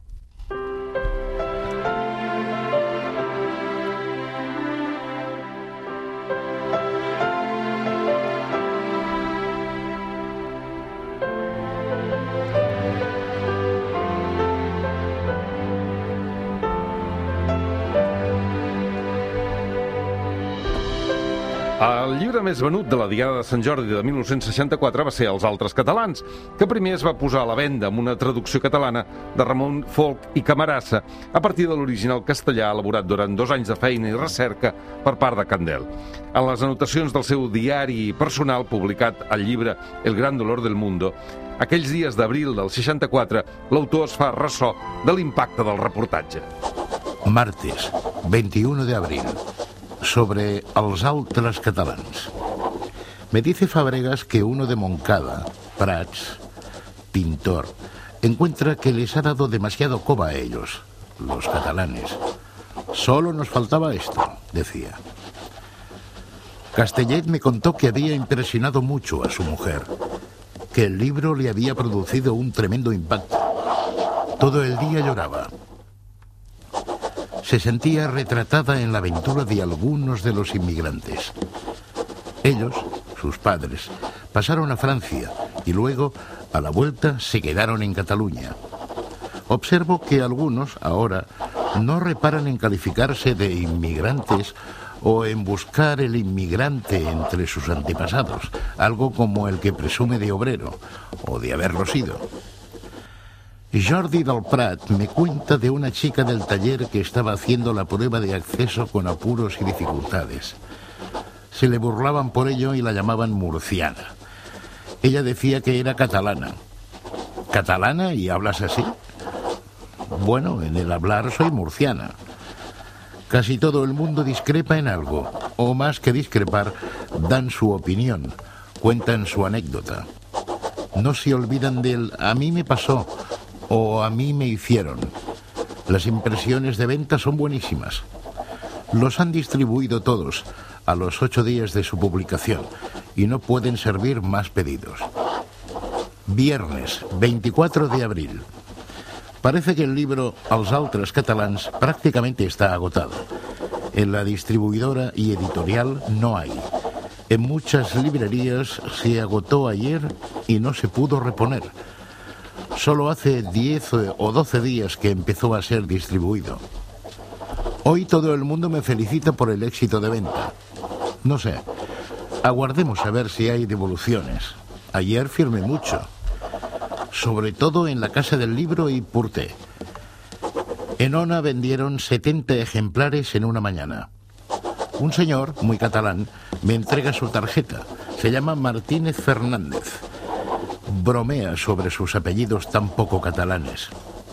El llibre més venut de la Diada de Sant Jordi de 1964 va ser Els altres catalans, que primer es va posar a la venda amb una traducció catalana de Ramon Folch i Camarasa a partir de l'original castellà elaborat durant 2 anys de feina i recerca per part de Candel. En les anotacions del seu diari personal publicat al llibre El gran dolor del mundo, aquells dies d'abril del 64, l'autor es fa ressò de l'impacte del reportatge. Martes, 21 de abril. Sobre els altres catalans. Me dice Fabregas que uno de Moncada, Prats, pintor, encuentra que les ha dado demasiado coba a ellos, los catalanes. Solo nos faltaba esto, decía. Castellet me contó que había impresionado mucho a su mujer, que el libro le había producido un tremendo impacto. Todo el día lloraba. Se sentía retratada en la aventura de algunos de los inmigrantes. Ellos, sus padres, pasaron a Francia y luego, a la vuelta, se quedaron en Cataluña. Observo que algunos, ahora, no reparan en calificarse de inmigrantes o en buscar el inmigrante entre sus antepasados, algo como el que presume de obrero, o de haberlo sido. Jordi del Prat me cuenta de una chica del taller que estaba haciendo la prueba de acceso con apuros y dificultades. Se le burlaban por ello y la llamaban murciana. Ella decía que era catalana. ¿Catalana y hablas así? Bueno, en el hablar soy murciana. Casi todo el mundo discrepa en algo, o más que discrepar, dan su opinión, cuentan su anécdota. No se olvidan del "a mí me pasó" o "a mí me hicieron". Las impresiones de venta son buenísimas. Los han distribuido todos a los 8 días de su publicación y no pueden servir más pedidos. Viernes, 24 de abril. Parece que el libro Els altres catalans prácticamente está agotado. En la distribuidora y editorial no hay. En muchas librerías se agotó ayer y no se pudo reponer. Solo hace 10 o 12 días que empezó a ser distribuido. Hoy todo el mundo me felicita por el éxito de venta. No sé, aguardemos a ver si hay devoluciones. Ayer firmé mucho, sobre todo en la Casa del Libro y Purté. En Ona vendieron 70 ejemplares en una mañana. Un señor, muy catalán, me entrega su tarjeta. Se llama Martínez Fernández. Bromea sobre sus apellidos tan poco catalanes.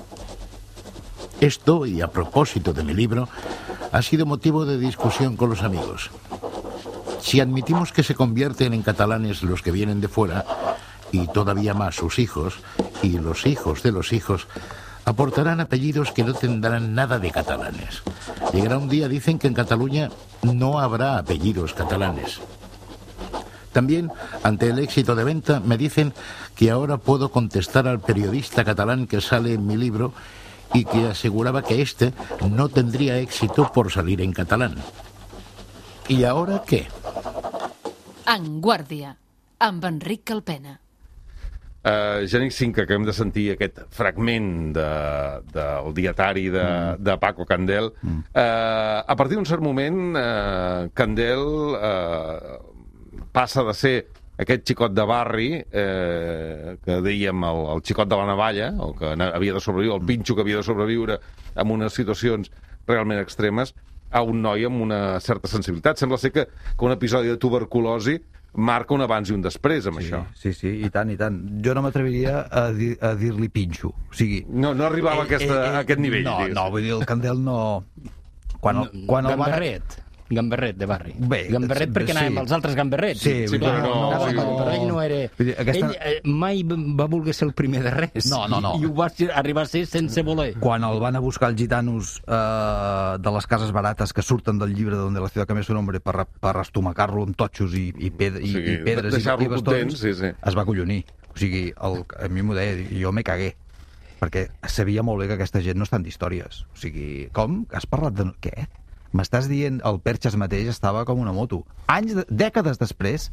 Esto, y a propósito de mi libro, ha sido motivo de discusión con los amigos. Si admitimos que se convierten en catalanes los que vienen de fuera, y todavía más sus hijos, y los hijos de los hijos, aportarán apellidos que no tendrán nada de catalanes. Llegará un día, dicen, que en Cataluña no habrá apellidos catalanes. También, ante el éxito de venta, me dicen que ahora puedo contestar al periodista catalán que sale en mi libro y que aseguraba que este no tendría éxito por salir en catalán. ¿Y ahora qué? En Guàrdia, amb Enric Calpena. Gènic 5, que acabem de sentir aquest fragment del dietari de Paco Candel. A partir d'un cert moment, Candel passa de ser aquest xicot de barri, que dèiem el xicot de la navalla, el que havia de sobreviure, el pinxo que havia de sobreviure en unes situacions realment extremes, a un noi amb una certa sensibilitat. Sembla ser que un episodi de tuberculosi marca un abans i un després, amb això. Sí, i tant, i tant. Jo no m'atreviria a dir-li pinxo. O sigui... No arribava a aquest nivell. No, vull dir, el Candel no... Quan el Gamberret de barri. Bé, Gamberret perquè anàvem als altres gamberrets. Sí, però ell no era... Ell mai va voler ser el primer de res. No. I ho va arribar a ser sense voler. Quan el van a buscar els gitanos de les cases barates que surten del llibre Donde la ciudad cambia su nombre per estomacar-lo amb totxos i pedres i bastons, es va collonir. O sigui, a mi m'ho deia, jo me cagué. Perquè sabia molt bé que aquesta gent no estan d'històries. O sigui, com? Has parlat de... Què? M'estàs dient, el Perxes mateix estava com una moto. Dècades després,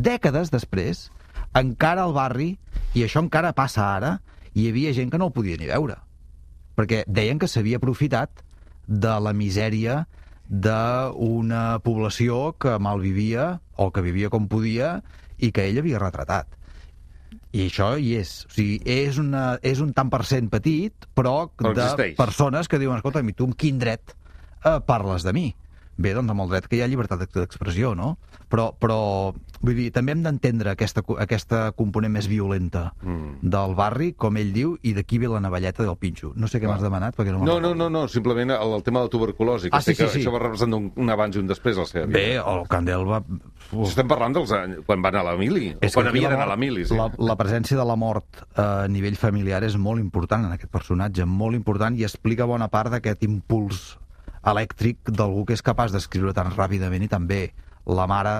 encara al barri, i això encara passa ara, hi havia gent que no el podia ni veure. Perquè deien que s'havia aprofitat de la misèria d'una població que malvivia, o que vivia com podia, i que ell havia retratat. I això hi és. O sigui, és un tant per cent petit, però de persones que diuen, escolta, tu amb quin dret parles de mi? Bé, doncs amb el dret que hi ha llibertat d'expressió, no? Però vull dir, també hem d'entendre aquesta component més violenta del barri, com ell diu, i d'aquí ve la navalleta del pinxo. No sé què m'has demanat, perquè no, simplement el tema de la tuberculosi, que sé que això va representar un abans i un després a la seva vida. Bé, el Candel va... Estem parlant dels anys, quan va anar a la mili, o quan havia d'anar a la mili. La presència de la mort a nivell familiar és molt important en aquest personatge, molt important, i explica bona part d'aquest impuls elèctric d'algú que és capaç d'escriure tan ràpidament i tan bé. La mare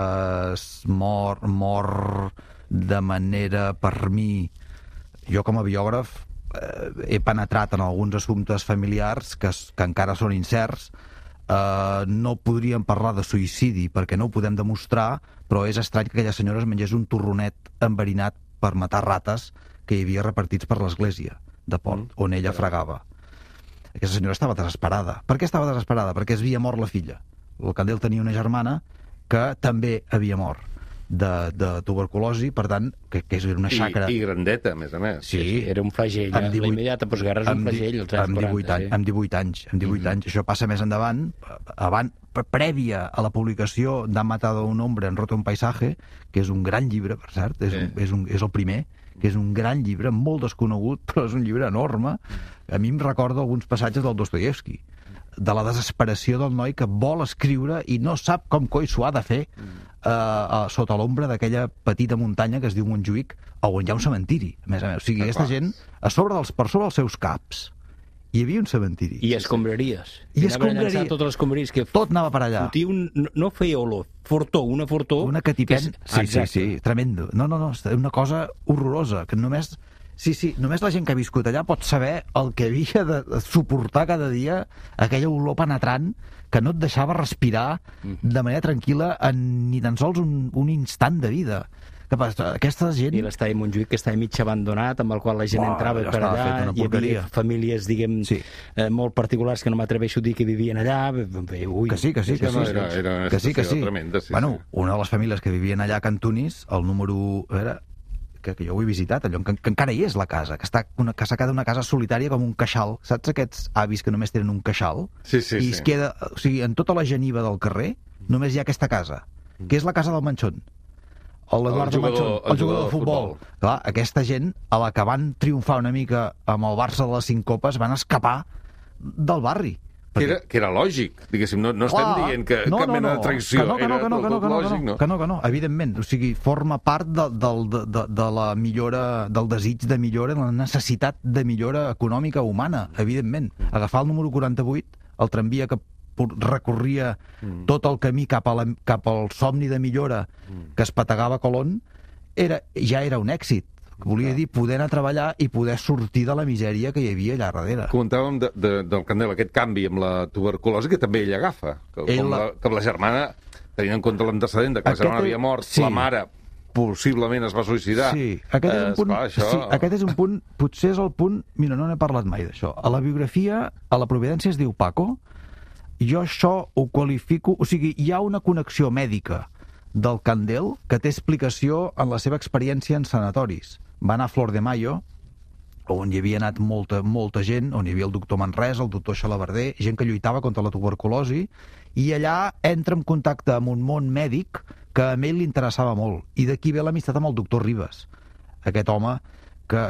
mor de manera, per mi, jo com a biògraf he penetrat en alguns assumptes familiars que encara són incerts. No podríem parlar de suïcidi perquè no ho podem demostrar, però és estrany que aquella senyora es mengés un torronet enverinat per matar rates que hi havia repartits per l'església de Port, on ella fregava. Aquesta senyora estava desesperada. Per què estava desesperada? Perquè es havia mort la filla. El Candel tenia una germana que també havia mort. de tuberculosi, per tant, que és una xacra... I grandeta, a més a més. Sí. Era un flagell, la immediata postguerra és un flagell, els anys 40. Amb 18 anys. Això passa més endavant, prèvia a la publicació d'Han matado a un hombre en roto un paisaje, que és un gran llibre, per cert, és el primer, que és un gran llibre, molt desconegut, però és un llibre enorme. A mi em recorda alguns passatges del Dostoievski, de la desesperació del noi que vol escriure i no sap com coi s'ho ha de fer sota l'ombra d'aquella petita muntanya que es diu Montjuïc, on hi ha un cementiri, a més a més. O sigui, aquesta gent, per sobre dels seus caps, hi havia un cementiri. I escombraries. I anaven a llançar totes les escombraries que... Tot anava per allà. No feia olor, una fortó... Una catipent... Sí, tremendo. No, una cosa horrorosa, que només... Sí, només la gent que ha viscut allà pot saber el que havia de suportar cada dia, aquella olor penetrant que no et deixava respirar de manera tranquil·la en ni tan sols un instant de vida. Aquesta gent... I l'estadi Montjuïc, que estava mig abandonat, amb el qual la gent entrava per allà, hi havia famílies, diguem, molt particulars que no m'atreveixo a dir que vivien allà. Que sí. Era una situació tremenda, sí. Bueno, una de les famílies que vivien allà a Cantunis, el número... que jo ho he visitat, allò que encara hi és la casa, que s'ha quedat una casa solitària com un queixal. Saps aquests avis que només tenen un queixal? Sí. I es queda... O sigui, en tota la geniva del carrer només hi ha aquesta casa, que és la casa del Manchón. L'Eduardo Manchón, el jugador de futbol. Clar, aquesta gent, a la que van triomfar una mica amb el Barça de les 5 copes, van escapar del barri. Que era lògic, diguéssim, no estem dient que cap mena de traïció, era tot lògic, no? Que no, evidentment, o sigui, forma part de la millora, del desig de millora, de la necessitat de millora econòmica humana, evidentment. Agafar el número 48, el tramvia que recorria tot el camí cap al somni de millora que es pategava a Colón, ja era un èxit. Volia dir poder anar a treballar i poder sortir de la misèria que hi havia allà darrere. Comentàvem del Candel, aquest canvi amb la tuberculosi que també ell agafa, que la germana, tenint en compte l'antecedent de que la germana havia mort, la mare possiblement es va suïcidar. Sí, aquest és un punt, potser és el punt... Mira, no n'he parlat mai d'això. A la biografia, a la Providència es diu Paco, jo això ho qualifico... O sigui, hi ha una connexió mèdica del Candel que té explicació en la seva experiència en sanatoris. Va anar a Flor de Mayo, on hi havia anat molta gent, on hi havia el doctor Manresa, el doctor Xalabarder, gent que lluitava contra la tuberculosi, i allà entra en contacte amb un món mèdic que a ell li interessava molt. I d'aquí ve l'amistat amb el doctor Ribas, aquest home que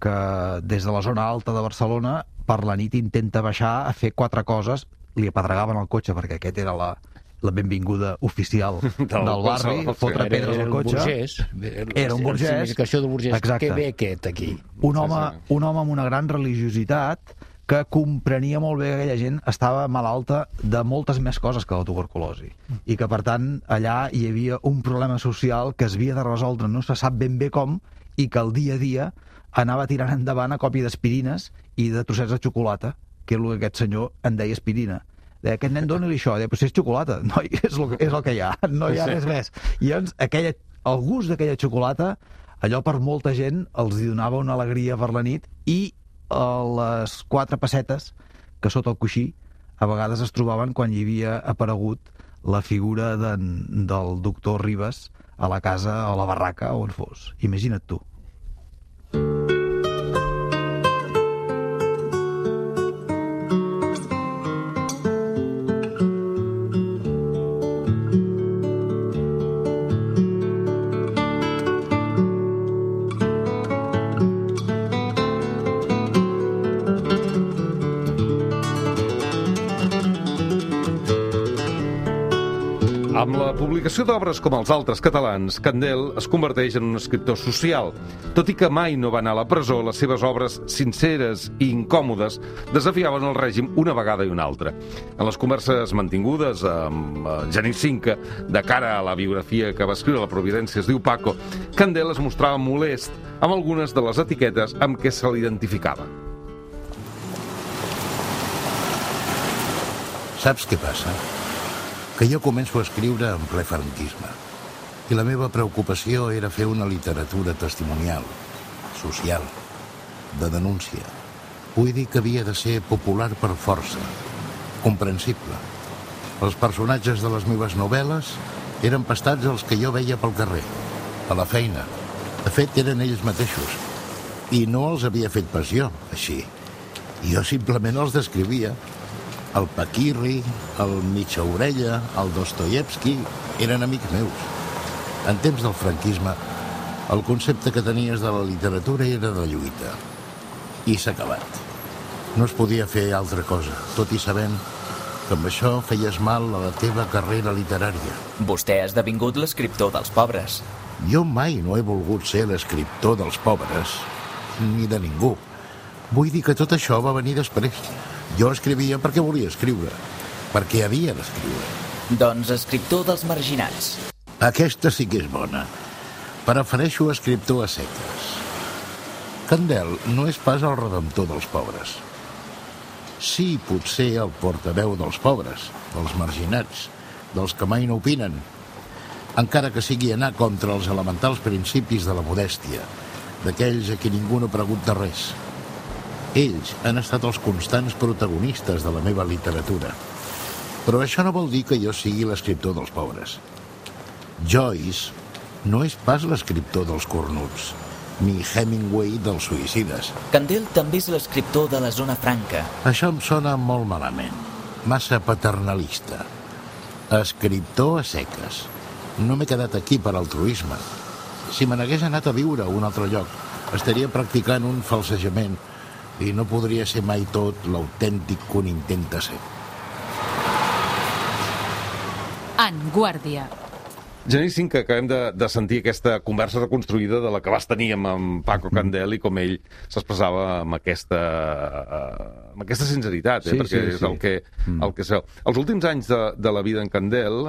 des de la zona alta de Barcelona per la nit intenta baixar a fer 4 coses, li apedregaven el cotxe perquè aquest era la benvinguda oficial del barri, fotre pedres al cotxe. Era un burgès. La significació del burgès. Què ve aquest aquí? Un home amb una gran religiositat que comprenia molt bé que aquella gent estava malalta de moltes més coses que la tuberculosi. I que, per tant, allà hi havia un problema social que es havia de resoldre, no se sap ben bé com, i que el dia a dia anava tirant endavant a còpia d'aspirines i de trossets de xocolata, que és el que aquest senyor en deia aspirina. Aquest nen dona-li això, però si és xocolata, noi, és el que hi ha, no hi ha res més. I llavors, el gust d'aquella xocolata, allò per molta gent els donava una alegria per la nit, i les 4 pessetes que sota el coixí a vegades es trobaven quan hi havia aparegut la figura del doctor Ribas a la casa o a la barraca on fos. Imagina't tu. Amb la publicació d'obres com els altres catalans, Candel es converteix en un escriptor social. Tot i que mai no va anar a la presó, les seves obres sinceres i incòmodes desafiaven el règim una vegada i una altra. En les converses mantingudes amb Genís Cinca, de cara a la biografia que va escriure a la Providència es diu Paco, Candel es mostrava molest amb algunes de les etiquetes amb què se l'identificava. Saps què passa? Que jo començo a escriure en ple franquisme. I la meva preocupació era fer una literatura testimonial, social, de denúncia. Vull dir que havia de ser popular per força, comprensible. Els personatges de les meves novel·les eren pastats els que jo veia pel carrer, a la feina. De fet, eren ells mateixos. I no els havia fet pas jo, així. Jo simplement els descrivia. El Paquirri, el Mitja Orella, el Dostoievski, eren amics meus. En temps del franquisme, el concepte que tenies de la literatura era de lluita. I s'ha acabat. No es podia fer altra cosa, tot i sabent que amb això feies mal a la teva carrera literària. Vostè ha esdevingut l'escriptor dels pobres. Jo mai no he volgut ser l'escriptor dels pobres, ni de ningú. Vull dir que tot això va venir després. Jo escrivia perquè volia escriure, perquè havia d'escriure. Doncs escriptor dels marginats. Aquesta sí que és bona. Prefereixo escriptor a seques. Candel no és pas el redemptor dels pobres. Sí, potser el portaveu dels pobres, dels marginats, dels que mai no opinen, encara que sigui anar contra els elementals principis de la modèstia, d'aquells a qui ningú no pregunta res. Ells han estat els constants protagonistes de la meva literatura. Però això no vol dir que jo sigui l'escriptor dels pobres. Joyce no és pas l'escriptor dels cornuts, ni Hemingway dels suïcides. Candel també és l'escriptor de la Zona Franca. Això em sona molt malament, massa paternalista. Escriptor a seques. No m'he quedat aquí per altruisme. Si me n'hagués anat a viure a un altre lloc, estaria practicant un falsejament i no podria ser mai tot l'autèntic que un intenta ser. En Guàrdia. Geníssim que acabem de sentir aquesta conversa reconstruïda de la que vas tenir amb Paco Candel i com ell s'expressava amb aquesta sinceritat, Sí, perquè sí, és el que seu. Els últims anys de la vida en Candel,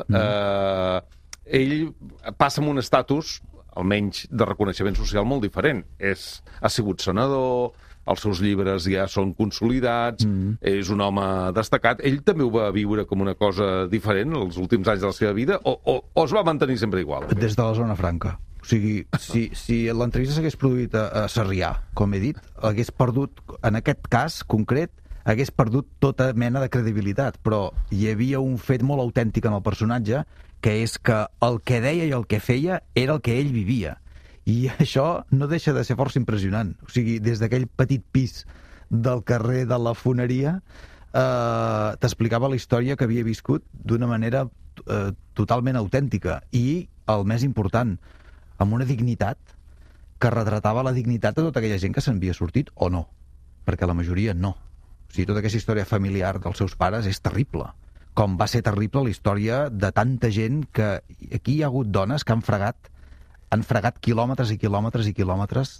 ell passa amb un estatus, almenys de reconeixement social, molt diferent. Ha sigut senador, els seus llibres ja són consolidats, és un home destacat. Ell també ho va viure com una cosa diferent els últims anys de la seva vida o es va mantenir sempre igual? Des de la Zona Franca. O sigui, si l'entrevista s'hagués produït a Sarrià, com he dit, hagués perdut, en aquest cas concret, hagués perdut tota mena de credibilitat, però hi havia un fet molt autèntic en el personatge, que és que el que deia i el que feia era el que ell vivia. I això no deixa de ser força impressionant. O sigui, des d'aquell petit pis del carrer de la Foneria t'explicava la història que havia viscut d'una manera totalment autèntica i, el més important, amb una dignitat que retratava la dignitat de tota aquella gent que se'n havia sortit o no, perquè la majoria no. O sigui, tota aquesta història familiar dels seus pares és terrible, com va ser terrible la història de tanta gent que aquí hi ha hagut dones que han fregat quilòmetres i quilòmetres i quilòmetres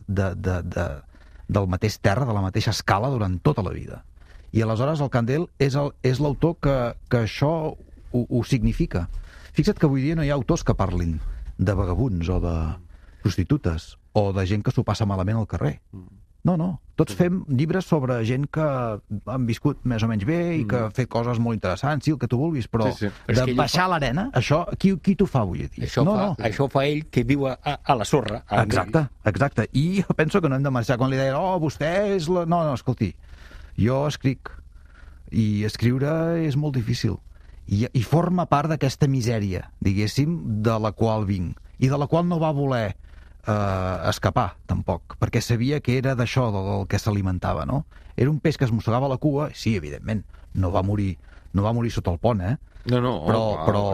del mateix terra, de la mateixa escala durant tota la vida. I aleshores el Candel és l'autor que això ho significa. Fixa't que avui dia no hi ha autors que parlin de vagabunds o de prostitutes o de gent que s'ho passa malament al carrer. No. Tots fem llibres sobre gent que han viscut més o menys bé i que ha fet coses molt interessants, sí, el que tu vulguis, però de baixar a l'arena, això, qui t'ho fa avui dia? Això fa ell que viu a la sorra. Exacte. I jo penso que no hem de marxar quan li deien vostè és la... No, escolti, jo escric i escriure és molt difícil i forma part d'aquesta misèria, diguéssim, de la qual vinc i de la qual no va voler escapar, tampoc, perquè sabia que era d'això del que s'alimentava, no? Era un peix que es mossegava la cua, sí, evidentment, no va morir sota el pont, però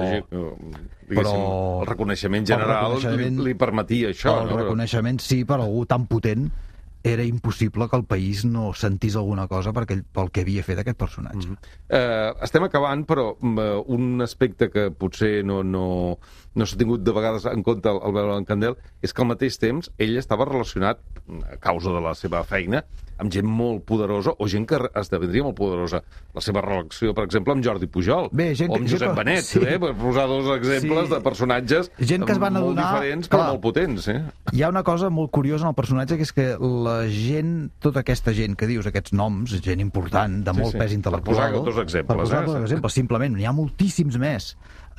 el reconeixement general li permetia això. El reconeixement, sí, per algú tan potent era impossible que el país no sentís alguna cosa pel que havia fet aquest personatge. Estem acabant, però un aspecte que potser no s'ha tingut de vegades en compte al veure en Candel és que al mateix temps ell estava relacionat, a causa de la seva feina, amb gent molt poderosa o gent que esdevindria molt poderosa. La seva relació, per exemple, amb Jordi Pujol o amb Josep Benet, per posar dos exemples de personatges molt diferents però molt potents. Hi ha una cosa molt curiosa en el personatge, que és que la gent, tota aquesta gent que dius, aquests noms, gent important, de molt pes intel·lectual... Per posar dos exemples. Simplement, n'hi ha moltíssims més.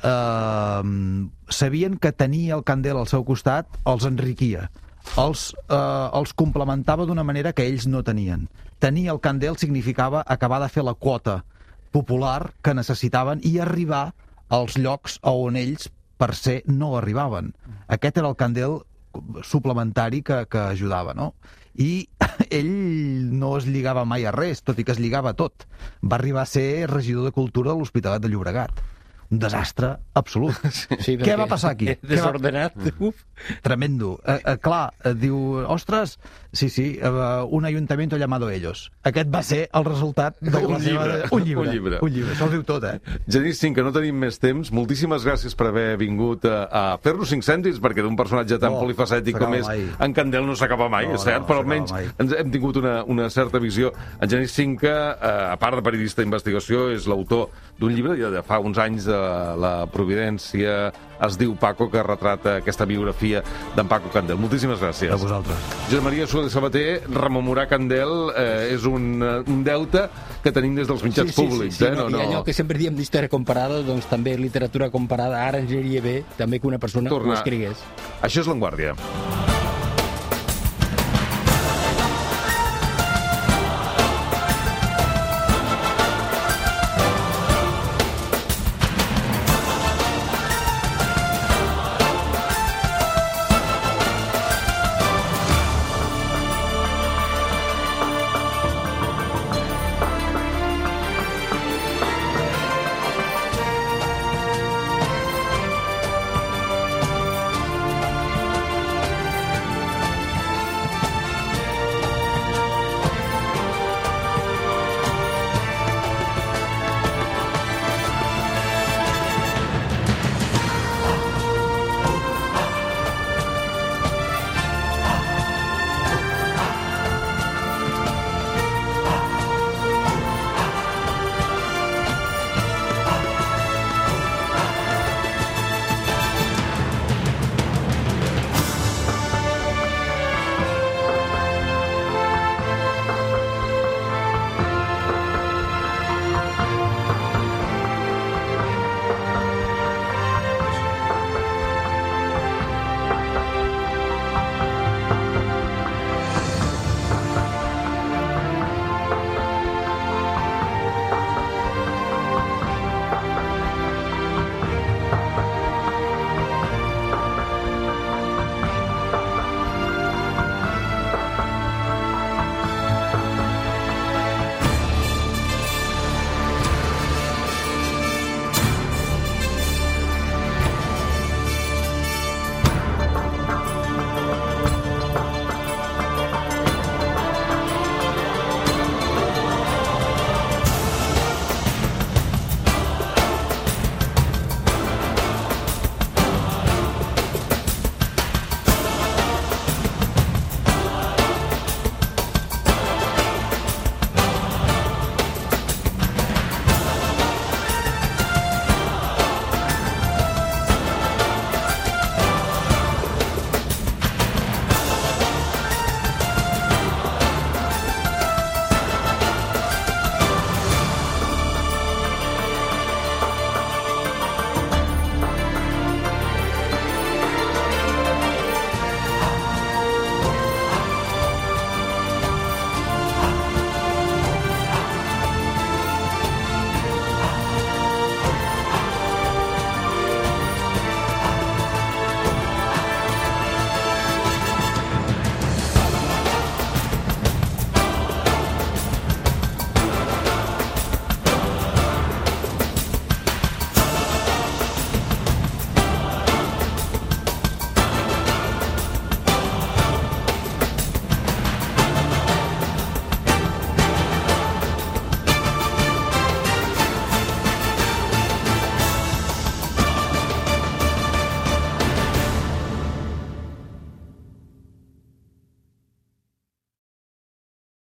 Sabien que tenir el Candel al seu costat els enriquia, els complementava d'una manera que ells no tenien. Tenir el Candel significava acabar de fer la quota popular que necessitaven i arribar als llocs on ells per ser no arribaven. Aquest era el Candel suplementari que ajudava, no? I ell no es lligava mai a res, tot i que es lligava a tot. Va arribar a ser regidor de Cultura de l'Hospitalet de Llobregat. Un desastre absolut. Sí, Què va passar aquí? Desordenat. Tremendo. Clar, diu, ostres, sí, un ayuntamiento llamado ellos. Aquest va ser el resultat de la seva... Un llibre. Això ho diu tot, Genís Cinc, que no tenim més temps, moltíssimes gràcies per haver vingut a fer-nos 5 cèntims, perquè d'un personatge tan polifacètic com és en Candel no s'acaba mai, és cert, però almenys hem tingut una certa visió. En Genís Cinc, a part de periodista d'investigació, és l'autor d'un llibre de fa uns anys, de la Providència es diu Paco, que retrata aquesta biografia d'en Paco Candel. Moltíssimes gràcies. A vosaltres. Josep Maria Soler Sabater, rememorar Candel és un deute que tenim des dels mitjans públics. I allò que sempre diem d'història comparada, doncs també literatura comparada, ara ens aniria bé també que una persona ho escrigués. Això és La Vanguardia.